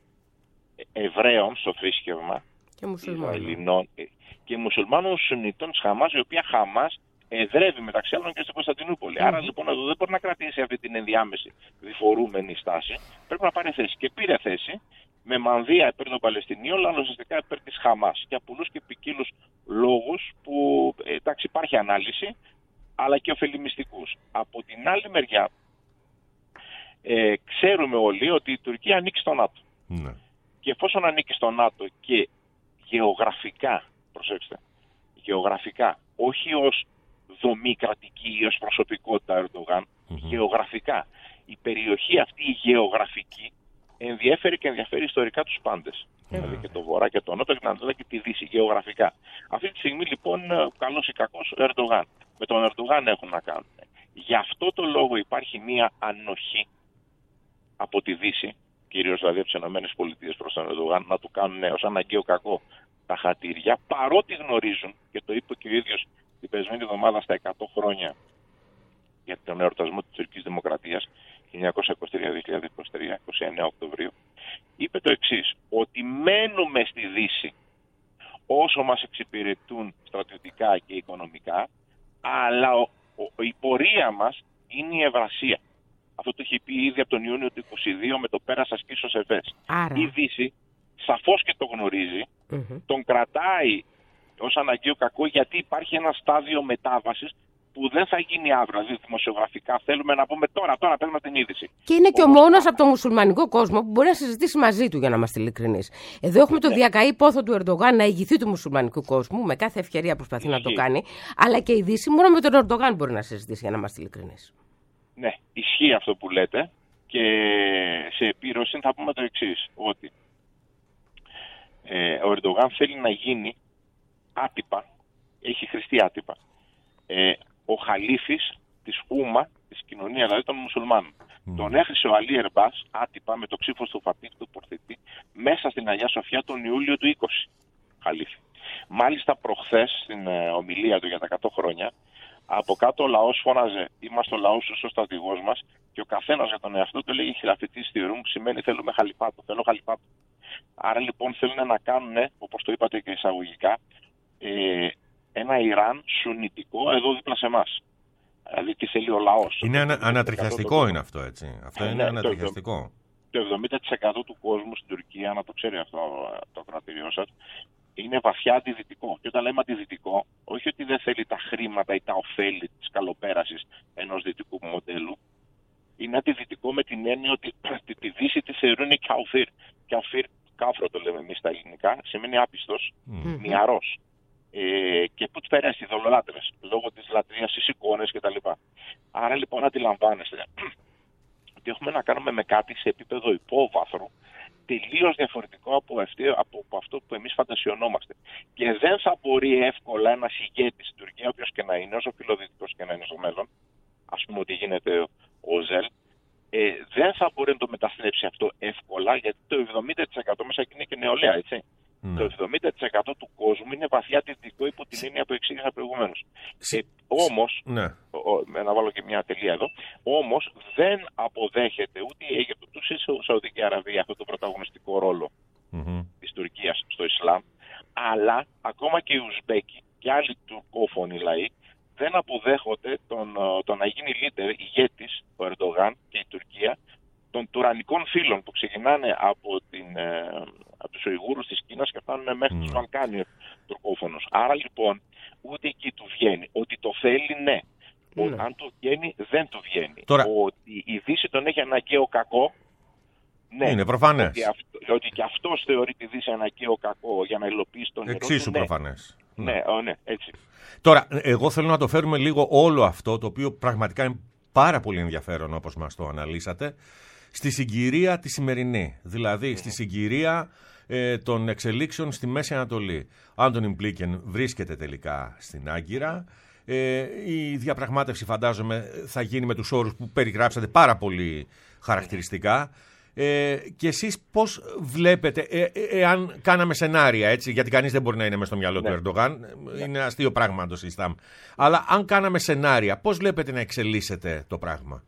S7: Εβραίων στο θρήσκευμα,
S3: Και μουσουλμάνων.
S7: Ισραηλινών ε, και μουσουλμάνων Σουνιτών της Χαμάς, η οποία Χαμάς εδρεύει μεταξύ άλλων και στην Κωνσταντινούπολη. Άρα λοιπόν εδώ δεν μπορεί να κρατήσει αυτή την ενδιάμεση διφορούμενη στάση. Πρέπει να πάρει θέση. Και πήρε θέση με μανδύα υπέρ των Παλαιστινίων, αλλά ουσιαστικά υπέρ της Χαμάς. Για πολλούς και ποικίλους λόγους που ε, εντάξει υπάρχει ανάλυση, αλλά και ωφελημιστικούς. Από την άλλη μεριά, ε, ξέρουμε όλοι ότι η Τουρκία ανήκει στο ΝΑΤΟ.
S2: Ναι.
S7: Και εφόσον ανήκει στο ΝΑΤΟ και γεωγραφικά, προσέξτε, γεωγραφικά, όχι ως δομή κρατική ή ως προσωπικότητα Ερντογάν, γεωγραφικά, η περιοχή αυτή η γεωγραφική ενδιαφέρει και ενδιαφέρει ιστορικά τους πάντες. Δηλαδή και το Βορρά και το Νότο και την Ανατολή και τη Δύση, γεωγραφικά. Αυτή τη στιγμή λοιπόν, καλός ή κακός, Ερντογάν. Με τον Ερντογάν έχουν να κάνουν. Γι' αυτό το λόγο υπάρχει μία ανοχή από τη Δύση, κυρίως δηλαδή από τις ΗΠΑ προς τον Ερντογάν, να του κάνουν ως αναγκαίο κακό τα χατήρια, παρότι γνωρίζουν, και το είπε και ο ίδιος την περασμένη εβδομάδα στα εκατό χρόνια για τον εορτασμό της Τουρκικής Δημοκρατίας, χίλια εννιακόσια είκοσι τρία με δύο χιλιάδες είκοσι τρία, είκοσι εννέα Οκτωβρίου, είπε το εξής, ότι μένουμε στη Δύση όσο μας εξυπηρετούν στρατιωτικά και οικονομικά, αλλά ο, ο, η πορεία μας είναι η Ευρασία. Αυτό το έχει πει ήδη από τον Ιούνιο του είκοσι δύο με το πέρας ασκήσεως Εφές.
S3: Άρα.
S7: Η Δύση σαφώς και το γνωρίζει,
S3: Mm-hmm.
S7: τον κρατάει ως αναγκαίο κακό γιατί υπάρχει ένα στάδιο μετάβασης που δεν θα γίνει αύριο. Δηλαδή δημοσιογραφικά θέλουμε να πούμε τώρα, τώρα παίρνουμε την είδηση.
S3: Και είναι και ο
S7: Όμως,
S3: μόνος από το μουσουλμανικό κόσμο που μπορεί να συζητήσει μαζί του, για να είμαστε ειλικρινείς. Εδώ έχουμε το
S7: Ναι.
S3: διακαή πόθο του Ερντογάν να ηγηθεί του μουσουλμανικού κόσμου, με κάθε ευκαιρία προσπαθεί να το
S7: Ισχύει.
S3: κάνει, αλλά και η Δύση μόνο με τον Ερντογάν μπορεί να συζητήσει, για να είμαστε ειλικρινείς.
S7: Ναι, ισχύει αυτό που λέτε και σε επίρρωση θα πούμε το εξής, ότι ε, ο Ερντογάν θέλει να γίνει άτυπα, έχει χρηστεί άτυπα, ε, ο χαλίφης της Ούμα, της κοινωνίας δηλαδή των μουσουλμάνων. Mm. Τον έχρισε ο Αλή Ερμπάς άτυπα με το ξύφος του Φατίχ του Πορθητή μέσα στην Αγία Σοφιά τον Ιούλιο του είκοσι. Χαλίφη. Μάλιστα προχθές στην ε, ομιλία του για τα εκατό χρόνια, από κάτω ο λαός φώναζε «Είμαστε ο λαός ο στρατηγός μας» και ο καθένας για τον εαυτό του λέγει «Χιλαφιτής στη Ρουμ» σημαίνει «Θέλουμε χαλιφάτο, θέλω χαλιφάτο». Άρα λοιπόν θέλουν να κάνουν, όπως το είπατε και εισαγωγικά, ε, ένα Ιράν σουνιτικό εδώ δίπλα σε εμάς. Δηλαδή τι θέλει ο λαός.
S2: Είναι ανα, ανατριχιαστικό
S7: το...
S2: είναι αυτό, έτσι. Αυτό
S7: ε,
S2: είναι
S7: ναι,
S2: ανατριχιαστικό.
S7: Το εβδομήντα τοις εκατό του κόσμου στην Τουρκία, να το ξέρει αυτό το κρατήριό σας, είναι βαθιά αντιδυτικό. Και όταν λέμε αντιδυτικό, όχι ότι δεν θέλει τα χρήματα ή τα ωφέλη της καλοπέρασης ενός δυτικού μοντέλου, είναι αντιδυτικό με την έννοια ότι τη Δύση τη θεωρούν καουφίρ. Καουφίρ, κάφρο το λέμε εμείς στα ελληνικά, σημαίνει άπιστος, mm. μυαρός. Ε, και που φέρει ειδωλολάτρες λόγω της λατρείας στις εικόνες κτλ. Άρα λοιπόν αντιλαμβάνεστε ότι έχουμε να κάνουμε με κάτι σε επίπεδο υπόβαθρου τελείως διαφορετικό από, αυτή, από, από αυτό που εμείς φαντασιωνόμαστε. Και δεν θα μπορεί εύκολα ένας ηγέτης στην Τουρκία, όποιος και να είναι, όσο φιλοδυτικός και να είναι στο μέλλον, ας πούμε ότι γίνεται ο Ζελ, ε, δεν θα μπορεί να το μεταστρέψει αυτό εύκολα, γιατί το εβδομήντα τοις εκατό μέσα εκεί είναι και νεολαία, έτσι. Ναι. Το εβδομήντα τοις εκατό του κόσμου είναι βαθιά δυτικό υπό την έννοια που εξήγησα προηγουμένως. Ε, όμως, ναι. να βάλω και μια τελεία εδώ, όμως δεν αποδέχεται ούτε η Αίγυπτο ούτε η Σαουδική Αραβία αυτό το πρωταγωνιστικό ρόλο mm-hmm. της Τουρκίας στο Ισλάμ, αλλά ακόμα και οι Ουσμπέκοι και άλλοι τουρκόφωνοι λαοί δεν αποδέχονται τον, τον να γίνει leader, ηγέτης, ο Ερντογάν και η Τουρκία, των τουρανικών φύλων που ξεκινάνε από, την, ε, από τους Ουιγούρους της Κίνας και φτάνουν μέχρι mm. τους Βαλκάνιους τουρκόφωνους. Άρα λοιπόν ούτε εκεί του βγαίνει. Ότι το θέλει, ναι. Mm. Ότι, αν το βγαίνει, δεν του βγαίνει.
S2: Τώρα...
S7: Ότι η Δύση τον έχει αναγκαίο κακό, ναι.
S2: Είναι προφανές.
S7: Ότι, αυτό, ότι και αυτός θεωρεί τη Δύση αναγκαίο κακό για να υλοποιήσει τον ερωτή.
S2: Εξίσου
S7: ναι.
S2: προφανές.
S7: Ναι, ναι, ναι, έτσι.
S2: Τώρα, εγώ θέλω να το φέρουμε λίγο όλο αυτό, το οποίο πραγματικά είναι πάρα πολύ ενδιαφέρον όπως μας το αναλύσατε, στη συγκυρία τη σημερινή, δηλαδή mm. στη συγκυρία ε, των εξελίξεων στη Μέση Ανατολή. Άντονιν Μπλίνκεν βρίσκεται τελικά στην Άγκυρα. Ε, η διαπραγμάτευση φαντάζομαι θα γίνει με τους όρους που περιγράψατε πάρα πολύ χαρακτηριστικά. Ε, και εσείς πώς βλέπετε, ε, ε, εάν κάναμε σενάρια, έτσι, γιατί κανείς δεν μπορεί να είναι μες στο μυαλό ναι. του Ερντογάν, ναι. είναι αστείο πράγμα να το συζητάμε. Αλλά αν κάναμε σενάρια, πώς βλέπετε να εξελίσσεται το πράγμα?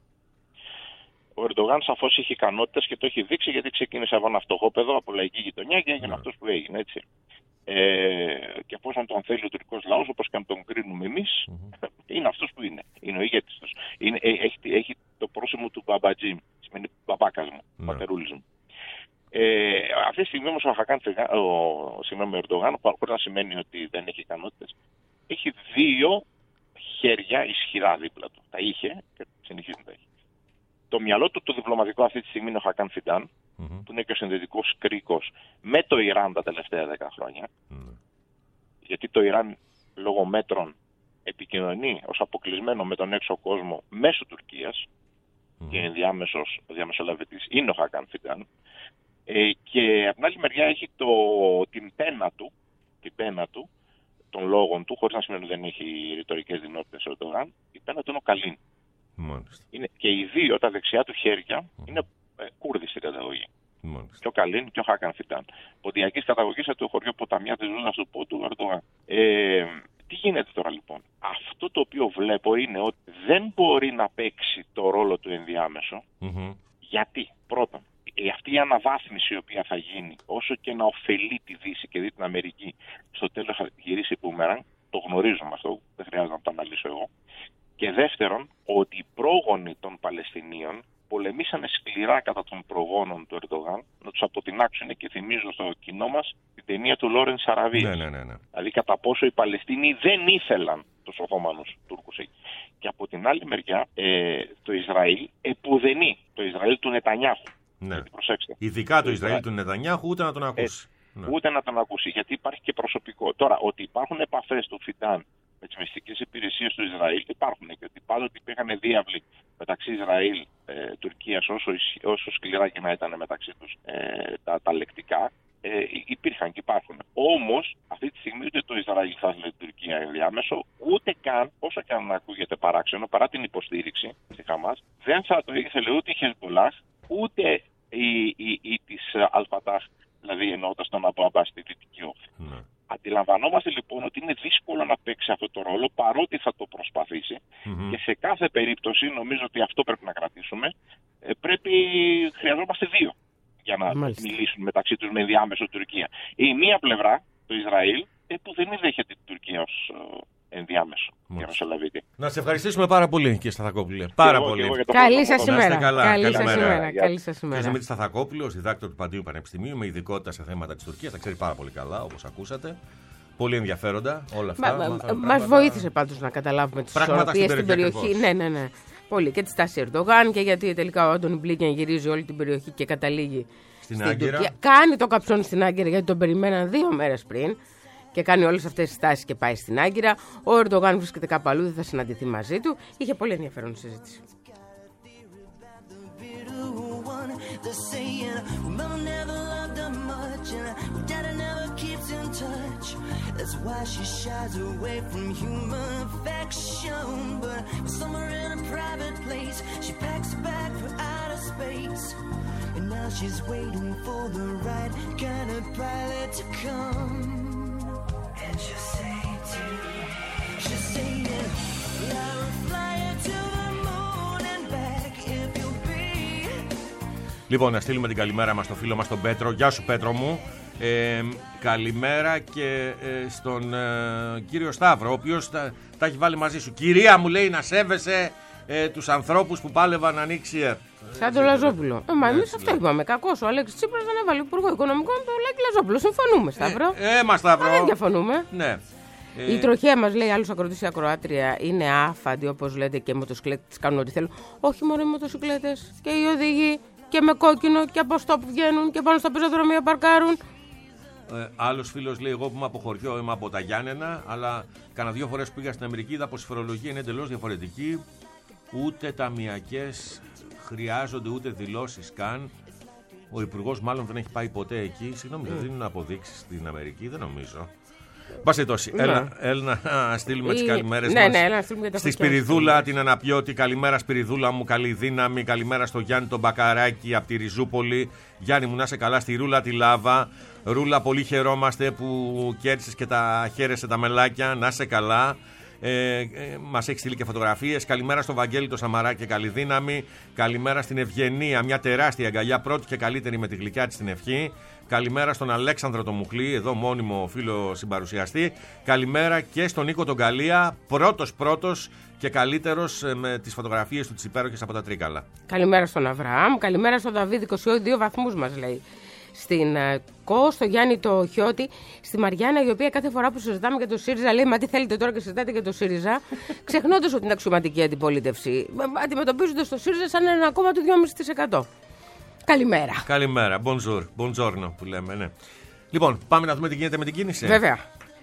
S7: Ο Ερντογάν σαφώς έχει ικανότητες και το έχει δείξει, γιατί ξεκίνησε από ένα φτωχόπεδο, από λαϊκή γειτονιά και έγινε yeah. αυτός που έγινε, έτσι. Ε, και εφόσον τον θέλει ο τουρκικός λαός, όπως και αν τον κρίνουμε εμείς, mm-hmm. είναι αυτός που είναι. Είναι ο ηγέτης τους. Είναι, έχει, έχει το πρόσωπο του μπαμπατζή, σημαίνει μπαμπάκας μου, yeah. πατερούλης μου. Ε, αυτή τη στιγμή όμως ο Χακάν ο Ερντογάν, χωρίς να σημαίνει ότι δεν έχει ικανότητες, έχει δύο χέρια ισχυρά δίπλα του. Τα είχε και συνεχίζει να τα έχει. Το μυαλό του το διπλωματικό αυτή τη στιγμή είναι ο Χακάν Φιντάν, mm-hmm. που είναι και ο συνδετικός κρίκος με το Ιράν τα τελευταία δέκα χρόνια. Mm-hmm. Γιατί το Ιράν λόγω μέτρων επικοινωνεί ως αποκλεισμένο με τον έξω κόσμο μέσω Τουρκίας mm-hmm. και ενδιάμεσος ο διαμεσολαβητής είναι ο Χακάν Φιντάν. Ε, και από την άλλη μεριά έχει το, την πένα του, την πένα του, των λόγων του, χωρίς να σημαίνει ότι δεν έχει ρητορικές δυνατότητες ο Ερντογάν, η πένα του είναι ο Καλίν. Είναι, και οι δύο, τα δεξιά του χέρια, mm. είναι ε, Κούρδοι στην καταγωγή. Μάλιστα. Και ο Καλίν και ο Χάκαν Φιντάν. Ποντιακής καταγωγής από το χωριό Ποταμιά της Ζώνας του Πόντου, Ερντογάν. Ε, τι γίνεται τώρα λοιπόν? Αυτό το οποίο βλέπω είναι ότι δεν μπορεί να παίξει το ρόλο του ενδιάμεσο. Mm-hmm. Γιατί, πρώτον, αυτή η αναβάθμιση η οποία θα γίνει, όσο και να ωφελεί τη Δύση και δει την Αμερική, στο τέλος θα γυρίσει μπούμερανγκ, το γνωρίζουμε αυτό, δεν χρειάζεται να το αναλύσω εγώ. Και δεύτερον, ότι οι πρόγονοι των Παλαιστινίων πολεμήσανε σκληρά κατά των προγόνων του Ερντογάν να τους αποτινάξουν, και θυμίζω στο κοινό μας την ταινία του Λόρενς Αραβίας.
S2: Ναι, ναι, ναι, ναι.
S7: Δηλαδή κατά πόσο οι Παλαιστίνοι δεν ήθελαν τους Οθωμανούς Τούρκους εκεί. Και από την άλλη μεριά ε, το Ισραήλ επουδενεί, το Ισραήλ του Νετανιάχου.
S2: Ναι.
S7: Προσέξτε.
S2: Ειδικά το Ισραήλ του Νετανιάχου ούτε να τον ακούσει.
S7: Ε, ναι. Ούτε να τον ακούσει, γιατί υπάρχει και προσωπικό. Τώρα, ότι υπάρχουν επαφές του Φιντάν με τις μυστικές υπηρεσίες του Ισραήλ, υπάρχουν, και ότι πάντοτε υπήρχαν διάβλοι μεταξύ Ισραήλ και ε, Τουρκίας, όσο, όσο σκληρά και να ήταν μεταξύ τους ε, τα, τα λεκτικά, ε, υπήρχαν και υπάρχουν. Όμως, αυτή τη στιγμή ούτε το Ισραήλ θα λέει την Τουρκία ενδιάμεσο, ούτε καν, όσο και αν ακούγεται παράξενο, παρά την υποστήριξη στη Χαμάς, δεν θα το ήθελε ούτε η Χεσμπολάχ, ούτε η, η, η της Αλφατάχ, δηλαδή εννοώντας τον Αμπού Αμπάς στη Δυτική Όχθη. Ναι. Αντιλαμβανόμαστε λοιπόν ότι είναι δύσκολο να παίξει αυτό το ρόλο, παρότι θα το προσπαθήσει, mm-hmm. και σε κάθε περίπτωση, νομίζω ότι αυτό πρέπει να κρατήσουμε, πρέπει, χρειαζόμαστε δύο για να Μάλιστα. μιλήσουν μεταξύ τους με ενδιάμεσο Τουρκία. Η μία πλευρά, το Ισραήλ, που δεν δέχεται την Τουρκία ως ενδιάμεσο Ιεροσολαβίτη.
S2: Να σε ευχαριστήσουμε πάρα πολύ, κύριε Σταθακόπουλε. Πάρα πολύ.
S3: Καλή σας ημέρα. Καλή σας ημέρα. Καλή σας ημέρα.
S2: Κύριε Δημήτρη Σταθακόπουλος, διδάκτορ του Παντίου Πανεπιστημίου, με ειδικότητα σε θέματα της Τουρκίας. Τα ξέρει πάρα πολύ καλά, όπως ακούσατε. Πολύ ενδιαφέροντα όλα αυτά.
S3: Μα, μα, μας βοήθησε πάντως να καταλάβουμε τις ισορροπίες στην περιοχή. Ναι, ναι, ναι. Πολύ. Και τη στάση Ερντογάν, και γιατί τελικά ο Άντονι Μπλίνκεν γυρίζει όλη την περιοχή και καταλήγει στην, στην Άγκυρα. Τουρκία. Κάνει το καψόν στην Άγκυρα, γιατί τον περιμέναν δύο μέρες πριν. Και κάνει όλες αυτές τις στάσεις και πάει στην Άγκυρα. Ο Ερντογάν βρίσκεται κάπου αλλού, δεν θα συναντηθεί μαζί του. Είχε πολύ ενδιαφέρον συζήτηση.
S1: And she'll say to she'll say it, I will fly you to the moon and back if you'll be.
S2: Λοιπόν, να στείλουμε την καλημέρα μας στο φίλο μας τον Πέτρο. Γεια σου Πέτρο μου. Ε, καλημέρα και ε, στον ε, κύριο Σταύρο, ο οποίος τα, τα έχει βάλει μαζί σου. Κυρία μου λέει να σέβεσαι ε, τους ανθρώπους που πάλευαν να ανοίξει ΕΡΤ.
S3: Σαν τον Λαζόπουλο. Ε, μα εμείς αυτό είπαμε. Κακός ο Αλέξης Τσίπρας δεν έβαλε υπουργό οικονομικών το Λάκη Λαζόπουλο. Συμφωνούμε, Σταύρο.
S2: Ε, ε μα Σταύρο.
S3: Δεν διαφωνούμε.
S2: Ναι.
S3: Η ε... τροχέα μας λέει άλλους ακροτήσεις ή ακροάτρια είναι άφαντη, όπως λέτε, και οι μοτοσυκλέτες κάνουν ό,τι θέλουν. Όχι μόνο οι μοτοσυκλέτες. Και οι οδηγοί και με κόκκινο και από στόπ βγαίνουν και πάνω στα πεζοδρομία παρκάρουν.
S2: Ε, άλλος φίλος λέει: εγώ που είμαι από χωριό, είμαι από τα Γιάννενα, αλλά κάνα δύο φορές που πήγα στην Αμερική, είδα πως η φορολογία είναι εντελώς διαφορετική. Ούτε ταμιακές χρειάζονται, ούτε δηλώσεις καν. Ο υπουργός μάλλον δεν έχει πάει ποτέ εκεί. Συγγνώμη, δεν δίνουν αποδείξεις στην Αμερική, δεν νομίζω. Πάση τόση. Έλα, έλα να στείλουμε τις καλημέρες
S3: ναι,
S2: μας.
S3: Ναι, έλα, στείλουμε
S2: στη Σπυριδούλα, την Αναπιώτη. Καλημέρα Σπυριδούλα μου, καλή δύναμη. Καλημέρα στο Γιάννη τον Μπακαράκη από τη Ριζούπολη. Γιάννη μου, να είσαι καλά. Στη Ρούλα τη Λάβα. Ρούλα, πολύ χαιρόμαστε που κέρδισες και τα χαίρεσαι τα μελάκια. Να είσαι καλά. Ε, ε, μας έχει στείλει και φωτογραφίες. Καλημέρα στο Βαγγέλη το Σαμαράκη, καλή δύναμη. Καλημέρα στην Ευγενία, μια τεράστια αγκαλιά, πρώτη και καλύτερη με τη γλυκιά της στην ευχή. Καλημέρα στον Αλέξανδρο τον Μουκλή, εδώ μόνιμο φίλο συμπαρουσιαστή. Καλημέρα και στον Νίκο τον Καλία, πρώτος πρώτος και καλύτερος με τις φωτογραφίες του τις υπέροχες από τα Τρίκαλα.
S3: Καλημέρα στον Αβραάμ, καλημέρα στον Δαβίδ, είκοσι δύο βαθμούς μας λέει. Στην Κο, στο Γιάννη το Χιώτη, στη Μαριάννα, η οποία κάθε φορά που συζητάμε για το ΣΥΡΙΖΑ λέει: μα τι θέλετε τώρα και συζητάτε για το ΣΥΡΙΖΑ, ξεχνώντας ότι είναι αξιωματική αντιπολίτευση. Αντιμετωπίζονται στο ΣΥΡΙΖΑ σαν ένα κόμμα του δυόμισι τοις εκατό. Καλημέρα.
S2: Καλημέρα. Bonjour. Buongiorno που λέμε, ναι. Λοιπόν, πάμε να δούμε τι γίνεται με την κίνηση.
S3: Βέβαια.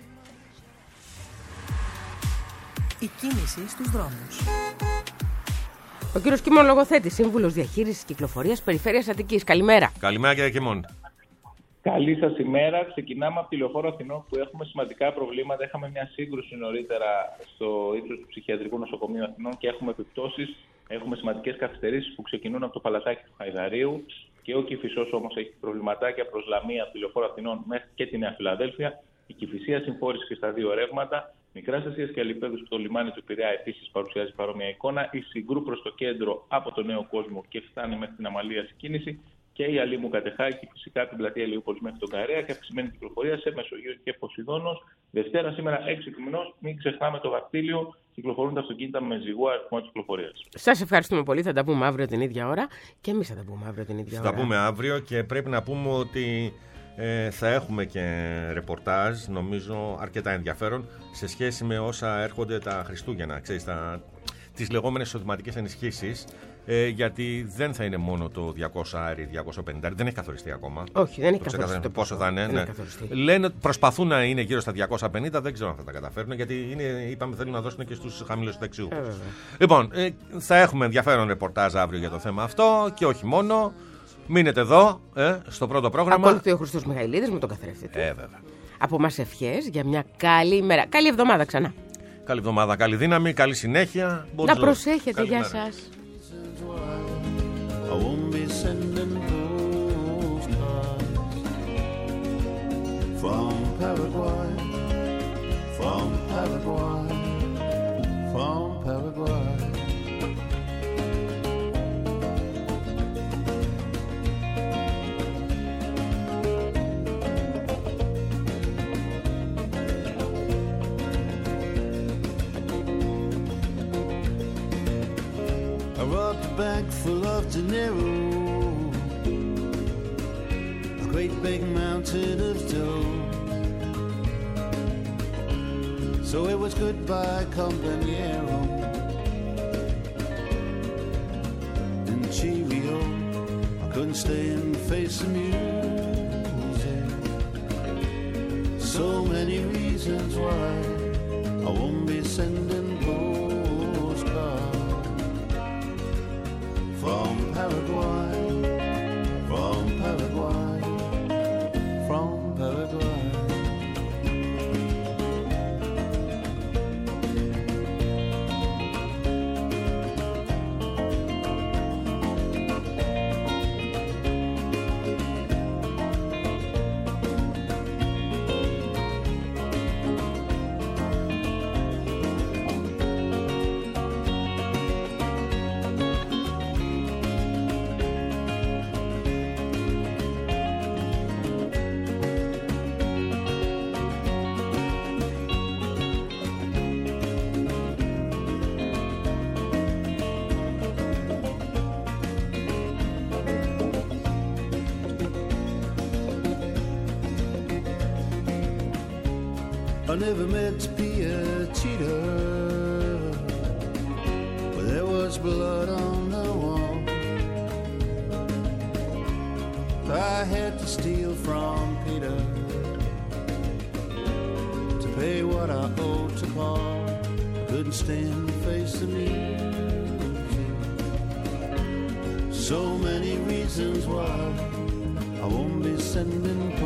S8: Η κίνηση στους δρόμους.
S3: Ο κύριος Κίμων Λογοθέτης, σύμβουλος διαχείρισης κυκλοφορίας Περιφέρειας Αττικής. Καλημέρα.
S2: Καλημέρα, κύριε Κίμων.
S9: Καλή σας ημέρα. Ξεκινάμε από τη Λεωφόρο Αθηνών που έχουμε σημαντικά προβλήματα. Είχαμε μια σύγκρουση νωρίτερα στο ύψος του Ψυχιατρικού Νοσοκομείου Αθηνών και έχουμε επιπτώσεις. Έχουμε σημαντικές καθυστερήσεις που ξεκινούν από το Παλατάκι του Χαϊδαρίου και ο Κηφισός όμως έχει προβληματάκια προς Λαμία από τη Λεωφόρο Αθηνών μέχρι και τη Νέα Φιλαδέλφια. Η Κηφισία συμφόρησε και στα δύο ρεύματα. Μικράς Ασίας και Αλιπέδους που το λιμάνι του Πειραιά επίσης παρουσιάζει παρόμοια εικόνα. Η Συγκρού προς το κέντρο από το Νέο Κόσμο και φτάνει μέχρι την Αμαλία κίνηση. Και η Αλήμου Κατεχάκη, φυσικά την πλατεία Λεωφόρου μέχρι τον Καρέα και αυξημένη κυκλοφορία σε Μεσογείο και Ποσειδώνος. Δευτέρα σήμερα έξι του μηνός, μην ξεχνάμε το Βακτήλιο κυκλοφορούν τα αυτοκίνητα με ζυγό αριθμό κυκλοφορίας.
S3: Σας ευχαριστούμε πολύ. Θα τα πούμε αύριο την ίδια ώρα και εμείς θα τα πούμε αύριο την ίδια
S2: θα
S3: ώρα.
S2: Θα τα πούμε αύριο και πρέπει να πούμε ότι ε, θα έχουμε και ρεπορτάζ, νομίζω αρκετά ενδιαφέρον, σε σχέση με όσα έρχονται τα Χριστούγεννα, ξέρεις, τα, τις λεγόμενες εισοδηματικές ενισχύσεις. Ε, γιατί δεν θα είναι μόνο το διακόσια άρι, διακόσια πενήντα άρι, δεν έχει καθοριστεί ακόμα.
S3: Όχι, δεν έχει καθοριστεί. Το
S2: πόσο θα είναι.
S3: Δεν
S2: Ναι.
S3: έχει
S2: Λένε ότι προσπαθούν να είναι γύρω στα διακόσια πενήντα, δεν ξέρω αν θα τα καταφέρουν, γιατί είναι, είπαμε θέλουν να δώσουν και στους χαμηλοσυνταξιούχους. Ε, λοιπόν, ε, θα έχουμε ενδιαφέρον ρεπορτάζ αύριο για το θέμα αυτό και όχι μόνο. Μείνετε εδώ, ε, στο πρώτο πρόγραμμα.
S3: Ακολουθεί ο Χριστός Μιχαηλίδης με τον καθρέφτη του.
S2: Ε, βέβαια.
S3: Από μας ευχές για μια καλή ημέρα. Καλή εβδομάδα ξανά.
S2: Καλή εβδομάδα, καλή δύναμη, καλή συνέχεια.
S3: Να προσέχετε, γεια σας.
S1: I won't be sending postcards from Paraguay, from Paraguay, from Paraguay. I robbed a bank full of dinero, a great big mountain of dough. So it was goodbye, compañero, and cheerio. I couldn't stay and face the music. So many reasons why I won't be sending postcards from Paraguay, from Paraguay, from Paraguay. I never meant to be a cheater, but there was blood on the wall. I had to steal from Peter to pay what I owed to Paul. I couldn't stand to face the music. So many reasons why I won't be sending